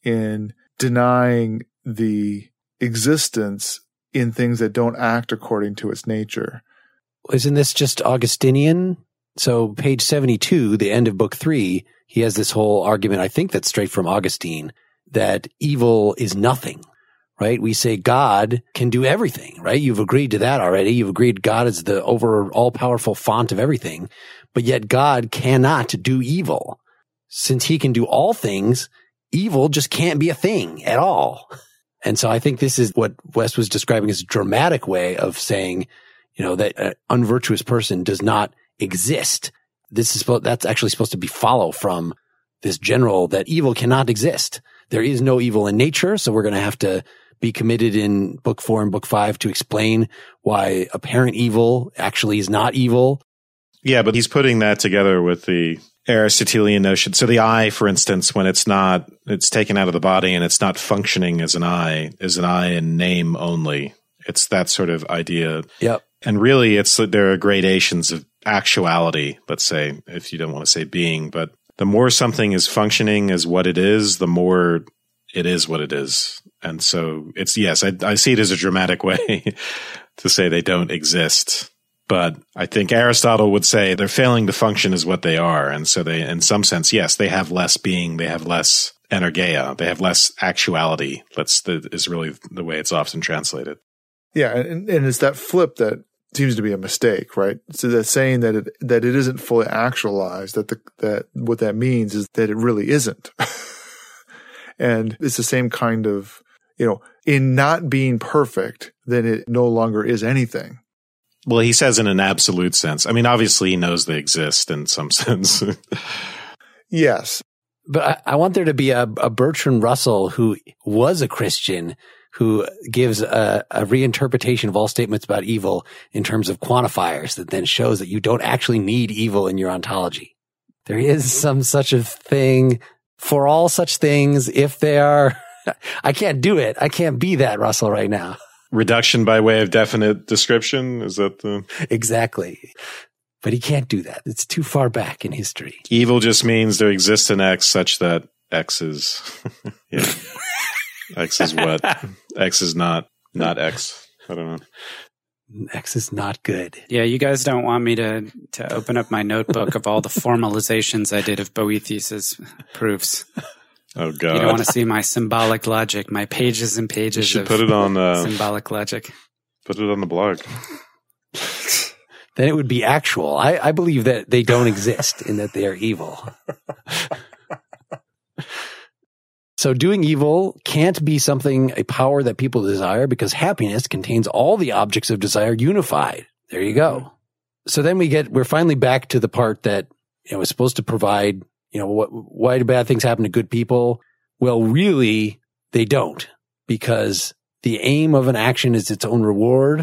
in denying the existence in things that don't act according to its nature. Isn't this just Augustinian? So page seventy-two, the end of book three, he has this whole argument, I think that's straight from Augustine, that evil is nothing. Right? We say God can do everything, right? You've agreed to that already. You've agreed God is the over all powerful font of everything, but yet God cannot do evil. Since he can do all things, evil just can't be a thing at all. And so I think this is what Wes was describing as a dramatic way of saying, you know, that an unvirtuous person does not exist. This is, that's actually supposed to be follow from this general that evil cannot exist. There is no evil in nature. So we're going to have to be committed in book four and book five to explain why apparent evil actually is not evil. Yeah, but he's putting that together with the Aristotelian notion. So the eye, for instance, when it's not, it's taken out of the body and it's not functioning as an eye, is an eye in name only. It's that sort of idea. Yep. And really, it's there are gradations of actuality, let's say, if you don't want to say being, but the more something is functioning as what it is, the more it is what it is. And so it's, yes, I, I see it as a dramatic way to say they don't exist. But I think Aristotle would say they're failing to function as what they are. And so they, in some sense, yes, they have less being, they have less energeia, they have less actuality. That's the, is really the way it's often translated. Yeah, and, and it's that flip that seems to be a mistake, right? So that saying that it that it isn't fully actualized, that the that what that means is that it really isn't. And it's the same kind of, you know, in not being perfect, then it no longer is anything. Well, he says in an absolute sense. I mean, obviously he knows they exist in some sense. Yes. But I, I want there to be a, a Bertrand Russell who was a Christian who gives a, a reinterpretation of all statements about evil in terms of quantifiers that then shows that you don't actually need evil in your ontology. There is some such a thing for all such things if they are, I can't do it. I can't be that, Russell, right now. Reduction by way of definite description? Is that the... Exactly. But he can't do that. It's too far back in history. Evil just means there exists an X such that X is... yeah. X is what? X is not, not X. I don't know. X is not good. Yeah, you guys don't want me to, to open up my notebook of all the formalizations I did of Boethius's proofs. Oh, God. You don't want to see my symbolic logic, my pages and pages you should of put it on, uh, symbolic logic. Put it on the blog. Then it would be actual. I, I believe that they don't exist and that they are evil. So doing evil can't be something, a power that people desire, because happiness contains all the objects of desire unified. There you go. So then we get, we're finally back to the part that, you know, is supposed to provide, you know, what, why do bad things happen to good people? Well, really, they don't, because the aim of an action is its own reward.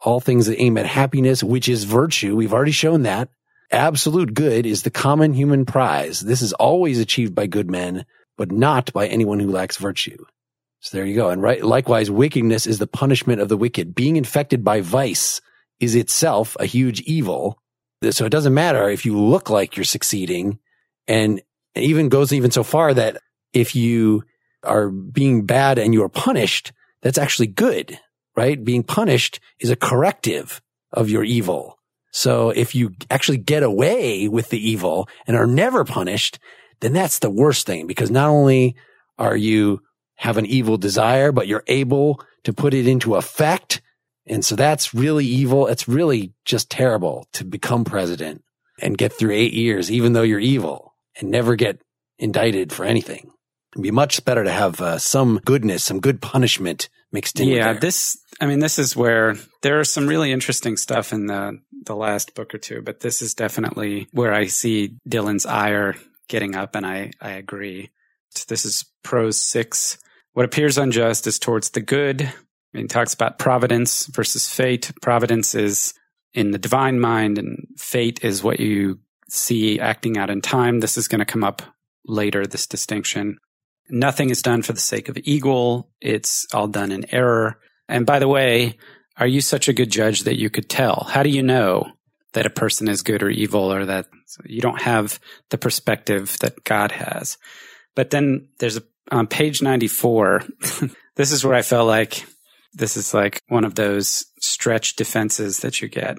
all things that aim at happiness, which is virtue. We've already shown that. Absolute good is the common human prize. This is always achieved by good men, but not by anyone who lacks virtue. So there you go. And right, likewise, wickedness is the punishment of the wicked. Being infected by vice is itself a huge evil. So it doesn't matter if you look like you're succeeding, and it even goes even so far that if you are being bad and you are punished, that's actually good, right? Being punished is a corrective of your evil. So if you actually get away with the evil and are never punished, then that's the worst thing, because not only are you have an evil desire, but you're able to put it into effect. And so that's really evil. It's really just terrible to become president and get through eight years, even though you're evil, and never get indicted for anything. It'd be much better to have uh, some goodness, some good punishment mixed in. Yeah, with this, I mean, this is where there are some really interesting stuff in the, the last book or two, but this is definitely where I see Dylan's ire getting up, and I, I agree. This is prose six. What appears unjust is towards the good. I mean, he talks about providence versus fate. Providence is in the divine mind, and fate is what you see acting out in time. This is going to come up later, this distinction. Nothing is done for the sake of evil. It's all done in error. And by the way, are you such a good judge that you could tell? How do you know that a person is good or evil, or that you don't have the perspective that God has? But then there's a, on page ninety-four, this is where I felt like this is like one of those stretch defenses that you get.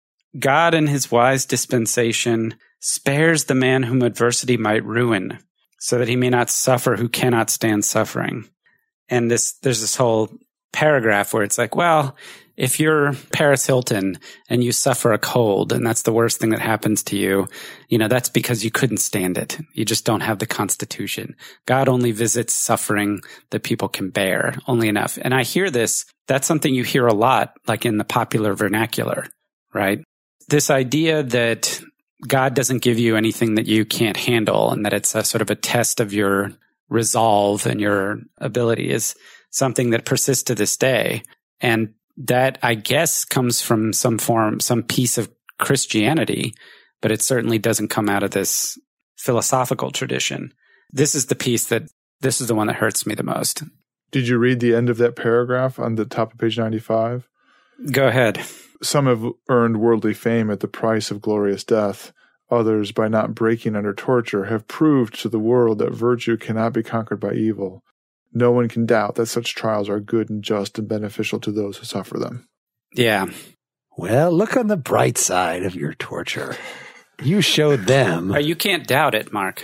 God in his wise dispensation spares the man whom adversity might ruin, so that he may not suffer who cannot stand suffering. And this, there's this whole paragraph where it's like, well, if you're Paris Hilton and you suffer a cold and that's the worst thing that happens to you, you know, that's because you couldn't stand it. You just don't have the constitution. God only visits suffering that people can bear, only enough. And I hear this, that's something you hear a lot, like in the popular vernacular, right? This idea that God doesn't give you anything that you can't handle, and that it's a sort of a test of your resolve and your ability is something that persists to this day. And that, I guess, comes from some form, some piece of Christianity, but it certainly doesn't come out of this philosophical tradition. This is the piece that, this is the one that hurts me the most. Did you read the end of that paragraph on the top of page ninety-five? Go ahead. Some have earned worldly fame at the price of glorious death. Others, by not breaking under torture, have proved to the world that virtue cannot be conquered by evil. No one can doubt that such trials are good and just and beneficial to those who suffer them. Yeah. Well, look on the bright side of your torture. You showed them. Oh, you can't doubt it, Mark.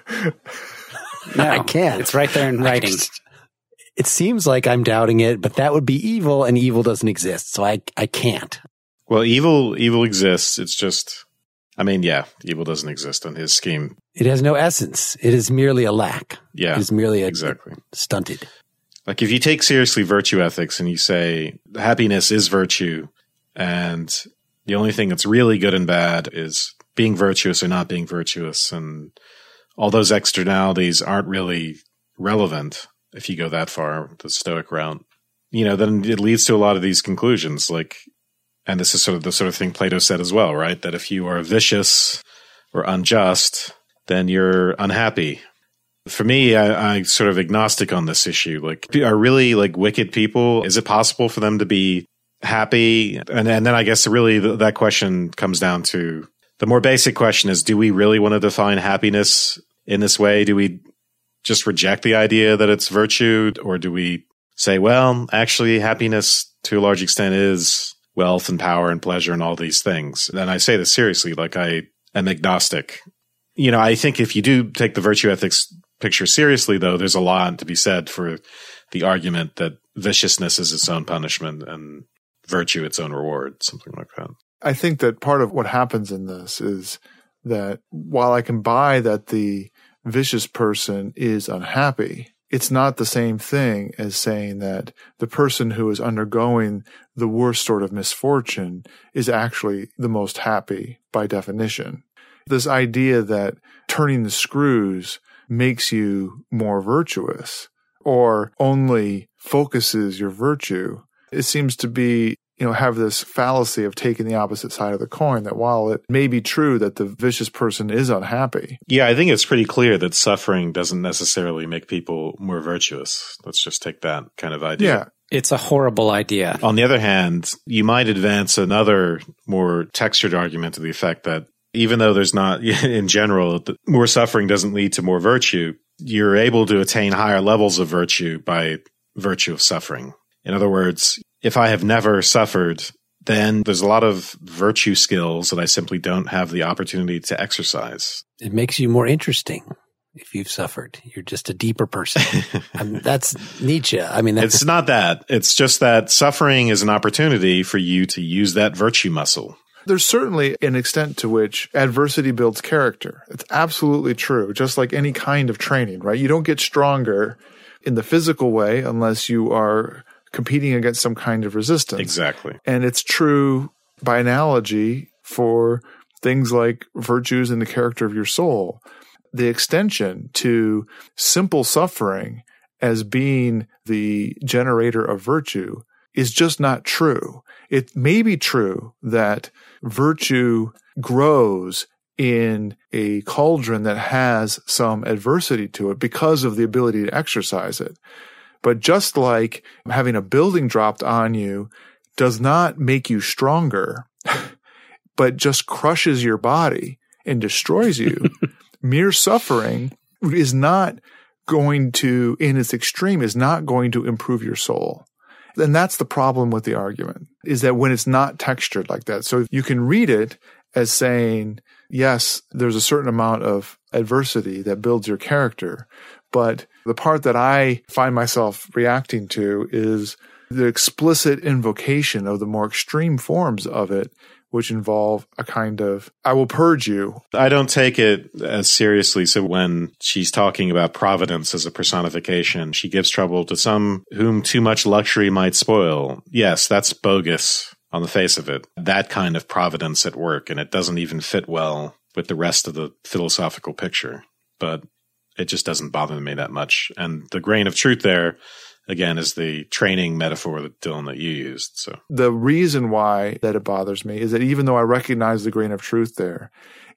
No, I can't. It's right there in writing. Just, it seems like I'm doubting it, but that would be evil, and evil doesn't exist, so I I can't. Well, evil evil exists. It's just, I mean, yeah, evil doesn't exist in his scheme. It has no essence. It is merely a lack. Yeah, it is merely a, exactly. a stunted. Like if you take seriously virtue ethics and you say happiness is virtue, and the only thing that's really good and bad is being virtuous or not being virtuous, and all those externalities aren't really relevant if you go that far, the Stoic route, you know, then it leads to a lot of these conclusions. Like, and this is sort of the sort of thing Plato said as well, right? That if you are vicious or unjust, then you're unhappy. For me, I, I'm sort of agnostic on this issue. Like, are really like wicked people, is it possible for them to be happy? And, and then I guess really th- that question comes down to the more basic question is, do we really want to define happiness in this way? Do we just reject the idea that it's virtue? Or do we say, well, actually happiness to a large extent is wealth and power and pleasure and all these things? And I say this seriously, like I am agnostic. You know, I think if you do take the virtue ethics picture seriously, though, there's a lot to be said for the argument that viciousness is its own punishment and virtue its own reward, something like that. I think that part of what happens in this is that while I can buy that the vicious person is unhappy, it's not the same thing as saying that the person who is undergoing the worst sort of misfortune is actually the most happy by definition. This idea that turning the screws makes you more virtuous or only focuses your virtue, it seems to be you know, have this fallacy of taking the opposite side of the coin, that while it may be true that the vicious person is unhappy. Yeah, I think it's pretty clear that suffering doesn't necessarily make people more virtuous. Let's just take that kind of idea. Yeah. It's a horrible idea. On the other hand, you might advance another more textured argument to the effect that even though there's not, in general, more suffering doesn't lead to more virtue, you're able to attain higher levels of virtue by virtue of suffering. In other words, if I have never suffered, then there's a lot of virtue skills that I simply don't have the opportunity to exercise. It makes you more interesting if you've suffered. You're just a deeper person. I mean, that's Nietzsche. I mean, that's it's not that. It's just that suffering is an opportunity for you to use that virtue muscle. There's certainly an extent to which adversity builds character. It's absolutely true, just like any kind of training, right? You don't get stronger in the physical way unless you are competing against some kind of resistance. Exactly. And it's true by analogy for things like virtues in the character of your soul. The extension to simple suffering as being the generator of virtue is just not true. It may be true that virtue grows in a cauldron that has some adversity to it because of the ability to exercise it. But just like having a building dropped on you does not make you stronger, but just crushes your body and destroys you, mere suffering is not going to, in its extreme, is not going to improve your soul. And that's the problem with the argument, is that when it's not textured like that. So you can read it as saying, yes, there's a certain amount of adversity that builds your character, but the part that I find myself reacting to is the explicit invocation of the more extreme forms of it, which involve a kind of, I will purge you. I don't take it as seriously. So when she's talking about providence as a personification, she gives trouble to some whom too much luxury might spoil. Yes, that's bogus on the face of it. That kind of providence at work, and it doesn't even fit well with the rest of the philosophical picture. But it just doesn't bother me that much. And the grain of truth there, again, is the training metaphor that Dylan that you used. So the reason why that it bothers me is that even though I recognize the grain of truth there,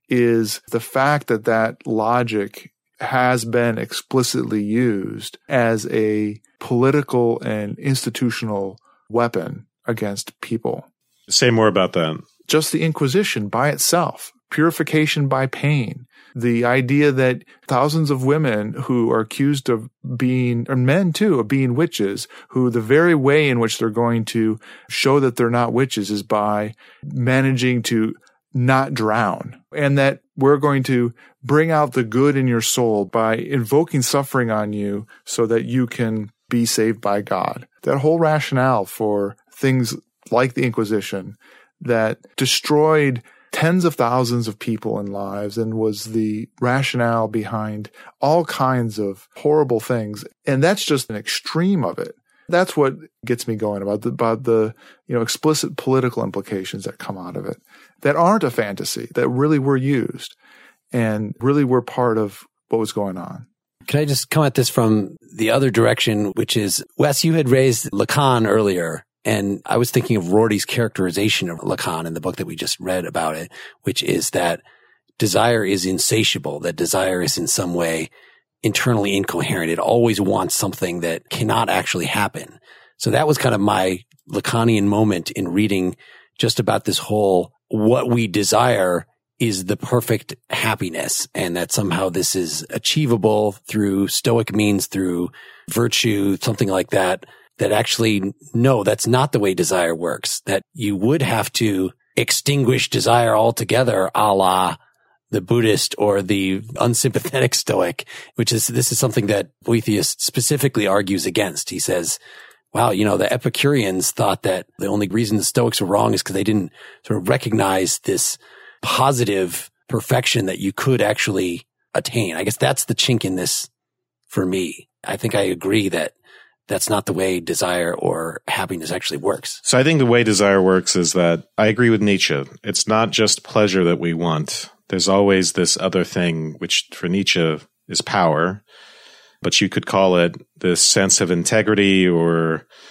is the fact that that logic has been explicitly used as a political and institutional weapon against people. Say more about that. Just the Inquisition by itself, purification by pain. The idea that thousands of women who are accused of being, or men too, of being witches, who the very way in which they're going to show that they're not witches is by managing to not drown. And that we're going to bring out the good in your soul by invoking suffering on you so that you can be saved by God. That whole rationale for things like the Inquisition that destroyed tens of thousands of people and lives and was the rationale behind all kinds of horrible things. And that's just an extreme of it. That's what gets me going about the, about the, you know, explicit political implications that come out of it that aren't a fantasy, that really were used and really were part of what was going on. Can I just come at this from the other direction, which is, Wes, you had raised Lacan earlier. And I was thinking of Rorty's characterization of Lacan in the book that we just read about it, which is that desire is insatiable, that desire is in some way internally incoherent. It always wants something that cannot actually happen. So that was kind of my Lacanian moment in reading just about this whole, what we desire is the perfect happiness, and that somehow this is achievable through Stoic means, through virtue, something like that. That actually, no, that's not the way desire works. That you would have to extinguish desire altogether, a la the Buddhist or the unsympathetic Stoic, which is, this is something that Boethius specifically argues against. He says, wow, you know, the Epicureans thought that the only reason the Stoics were wrong is because they didn't sort of recognize this positive perfection that you could actually attain. I guess that's the chink in this for me. I think I agree that that's not the way desire or happiness actually works. So I think the way desire works is that I agree with Nietzsche. It's not just pleasure that we want. There's always this other thing, which for Nietzsche is power, but you could call it this sense of integrity or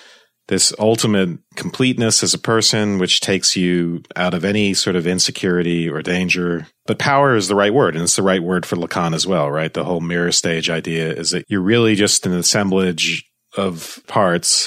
this ultimate completeness as a person, which takes you out of any sort of insecurity or danger. But power is the right word, and it's the right word for Lacan as well, right? The whole mirror stage idea is that you're really just an assemblage of parts,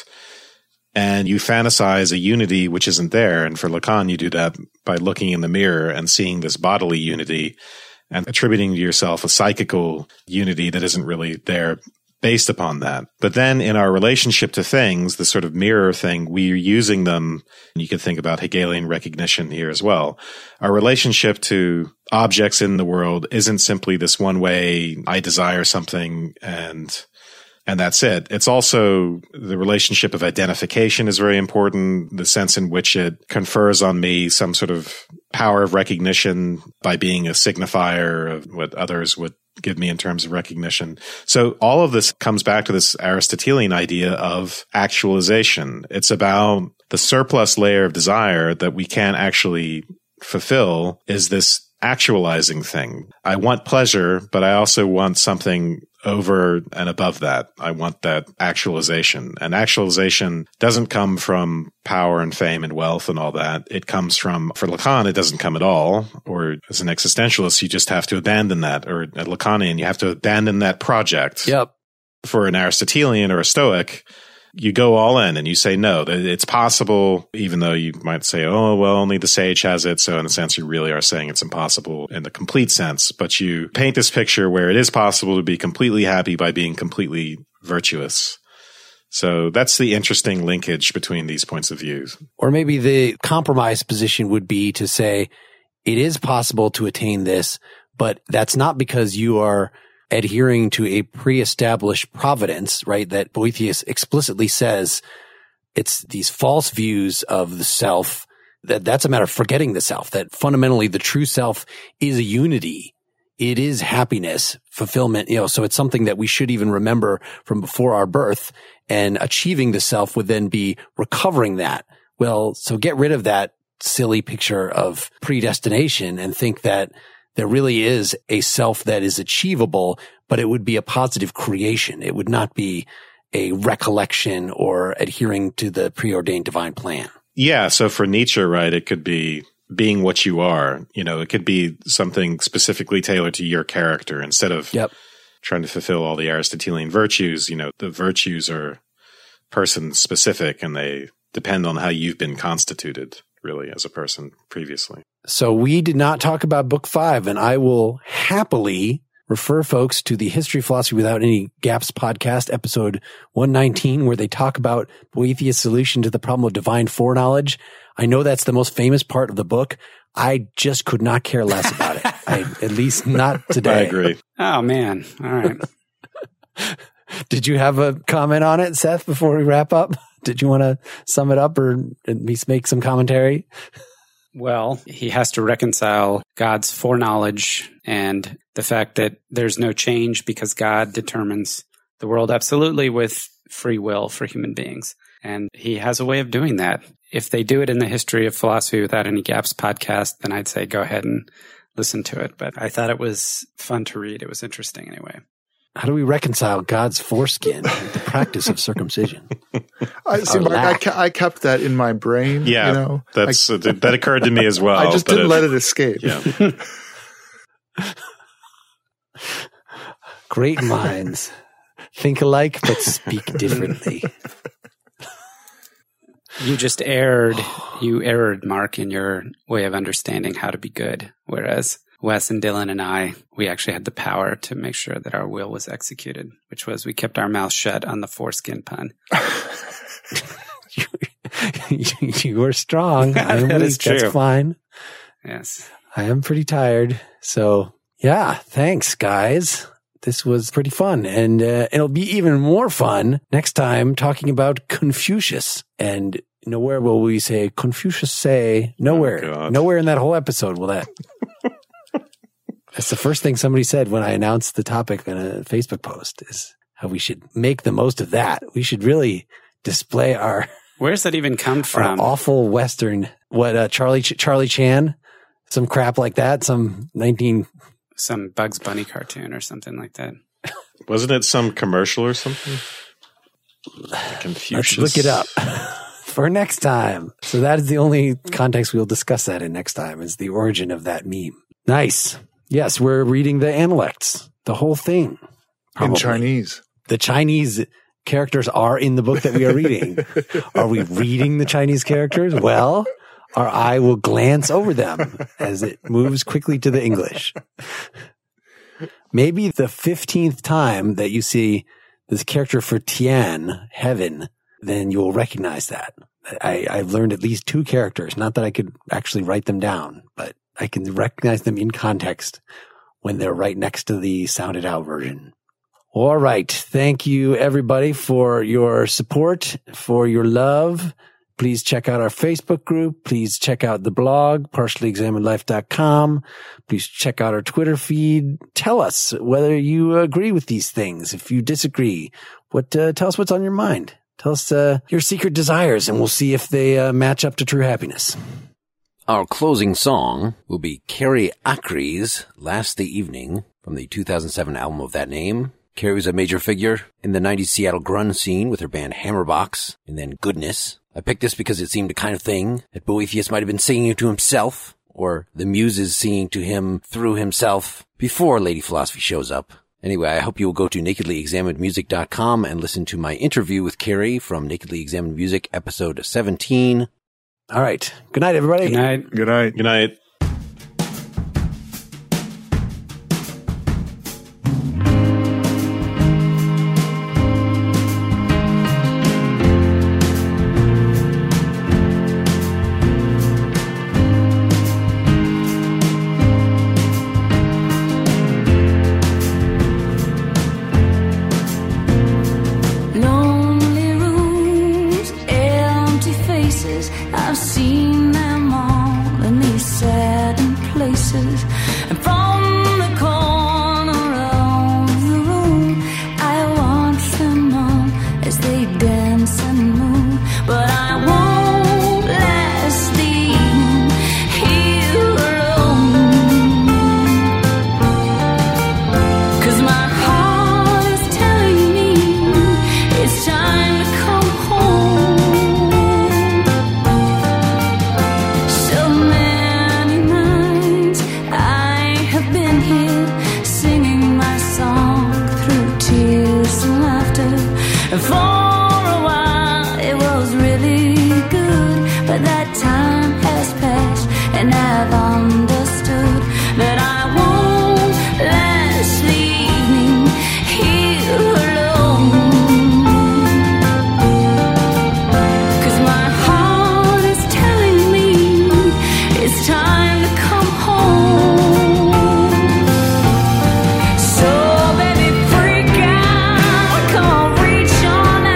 and you fantasize a unity which isn't there. And for Lacan, you do that by looking in the mirror and seeing this bodily unity and attributing to yourself a psychical unity that isn't really there based upon that. But then in our relationship to things, the sort of mirror thing, we're using them. And you can think about Hegelian recognition here as well. Our relationship to objects in the world isn't simply this one way, I desire something and and that's it. It's also the relationship of identification is very important, the sense in which it confers on me some sort of power of recognition by being a signifier of what others would give me in terms of recognition. So all of this comes back to this Aristotelian idea of actualization. It's about the surplus layer of desire that we can't actually fulfill is this actualizing thing. I want pleasure, but I also want something over and above that. I want that actualization. And actualization doesn't come from power and fame and wealth and all that. It comes from, for Lacan, it doesn't come at all. Or as an existentialist, you just have to abandon that. Or a Lacanian, you have to abandon that project. Yep. For an Aristotelian or a Stoic, you go all in and you say, no, it's possible, even though you might say, oh, well, only the sage has it. So in a sense, you really are saying it's impossible in the complete sense. But you paint this picture where it is possible to be completely happy by being completely virtuous. So that's the interesting linkage between these points of view. Or maybe the compromise position would be to say, it is possible to attain this, but that's not because you are adhering to a pre-established providence, right? That Boethius explicitly says it's these false views of the self, that that's a matter of forgetting the self, that fundamentally the true self is a unity. It is happiness, fulfillment, you know, so it's something that we should even remember from before our birth, and achieving the self would then be recovering that. Well, so get rid of that silly picture of predestination and think that there really is a self that is achievable, but it would be a positive creation. It would not be a recollection or adhering to the preordained divine plan. Yeah. So for Nietzsche, right, it could be being what you are. You know, it could be something specifically tailored to your character instead of yep. trying to fulfill all the Aristotelian virtues. You know, the virtues are person specific and they depend on how you've been constituted, really, as a person previously. So we did not talk about book five, and I will happily refer folks to the History of Philosophy Without Any Gaps podcast, episode one nineteen, where they talk about Boethius' solution to the problem of divine foreknowledge. I know that's the most famous part of the book. I just could not care less about it. I, at least not today. I agree. Oh, man. All right. Did you have a comment on it, Seth, before we wrap up? Did you want to sum it up or at least make some commentary? Well, he has to reconcile God's foreknowledge and the fact that there's no change because God determines the world absolutely with free will for human beings. And he has a way of doing that. If they do it in the History of Philosophy Without Any Gaps podcast, then I'd say go ahead and listen to it. But I thought it was fun to read. It was interesting anyway. How do we reconcile God's foreskin with the practice of circumcision? I see, Mark, I, ke- I kept that in my brain. Yeah, you know? that's I, uh, that occurred to me as well. I just didn't it, let it escape. Yeah. Great minds think alike but speak differently. You just erred. You erred, Mark, in your way of understanding how to be good, whereas Wes and Dylan and I, we actually had the power to make sure that our will was executed, which was we kept our mouth shut on the foreskin pun. you, you, you were strong. I am that weak. is true. That's fine. Yes. I am pretty tired. So yeah, thanks guys. This was pretty fun. And uh, it'll be even more fun next time talking about Confucius. And nowhere will we say Confucius say, nowhere, oh, nowhere in that whole episode will that. That's the first thing somebody said when I announced the topic in a Facebook post is how we should make the most of that. We should really display our Where's that even come from? awful Western, what, uh, Charlie, Ch- Charlie Chan, some crap like that, some nineteen Some Bugs Bunny cartoon or something like that. Wasn't it some commercial or something? Confucius. Let's look it up for next time. So that is the only context we'll discuss that in next time, is the origin of that meme. Nice. Yes, we're reading the Analects, the whole thing. Probably. In Chinese. The Chinese characters are in the book that we are reading. Are we reading the Chinese characters? Well, our eye will glance over them as it moves quickly to the English. Maybe the fifteenth time that you see this character for Tian, heaven, then you will recognize that. I, I've learned at least two characters, not that I could actually write them down, but I can recognize them in context when they're right next to the sounded out version. All right. Thank you, everybody, for your support, for your love. Please check out our Facebook group. Please check out the blog, partially examined life dot com. Please check out our Twitter feed. Tell us whether you agree with these things. If you disagree, what, uh, tell us what's on your mind. Tell us uh, your secret desires, and we'll see if they uh, match up to true happiness. Our closing song will be Carrie Ackrey's Last the Evening from the two thousand seven album of that name. Carrie was a major figure in the nineties Seattle grunge scene with her band Hammerbox and then Goodness. I picked this because it seemed the kind of thing that Boethius might have been singing to himself, or the muses singing to him through himself before Lady Philosophy shows up. Anyway, I hope you will go to nakedly examined music dot com and listen to my interview with Carrie from Nakedly Examined Music, episode seventeen. All right. Good night, everybody. Good night. Good night. Good night. So baby, freak out, come reach on out.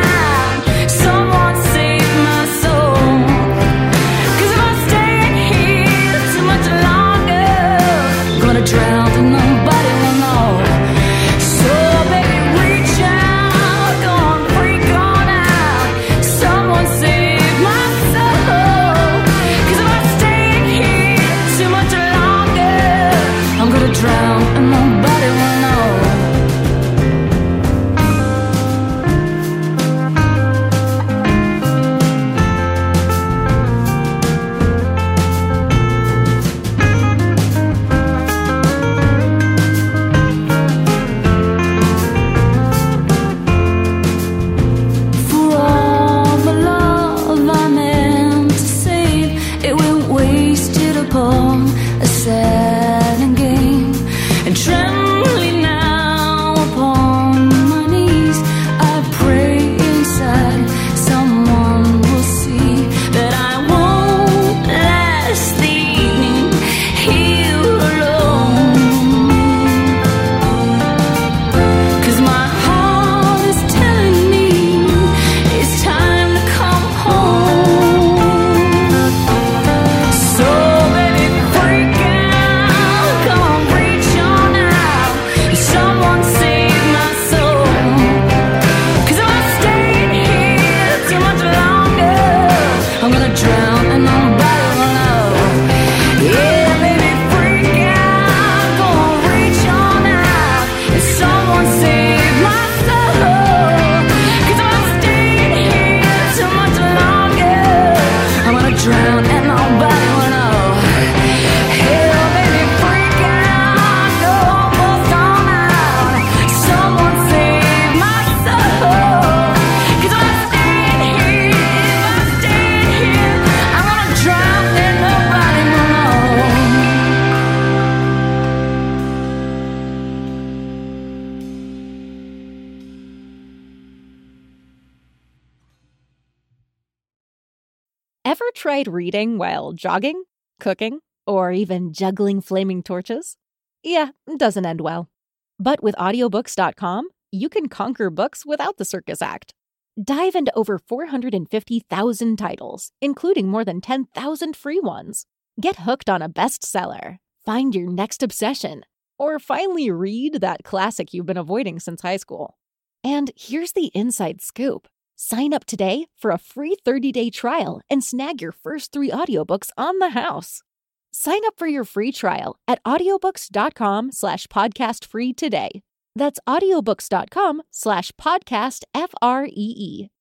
tried reading while jogging, cooking, or even juggling flaming torches? Yeah, it doesn't end well. But with audiobooks dot com, you can conquer books without the circus act. Dive into over four hundred fifty thousand titles, including more than ten thousand free ones. Get hooked on a bestseller, find your next obsession, or finally read that classic you've been avoiding since high school. And here's the inside scoop. Sign up today for a free thirty-day trial and snag your first three audiobooks on the house. Sign up for your free trial at audiobooks dot com slash podcast free today. That's audiobooks dot com slash podcast F R E E.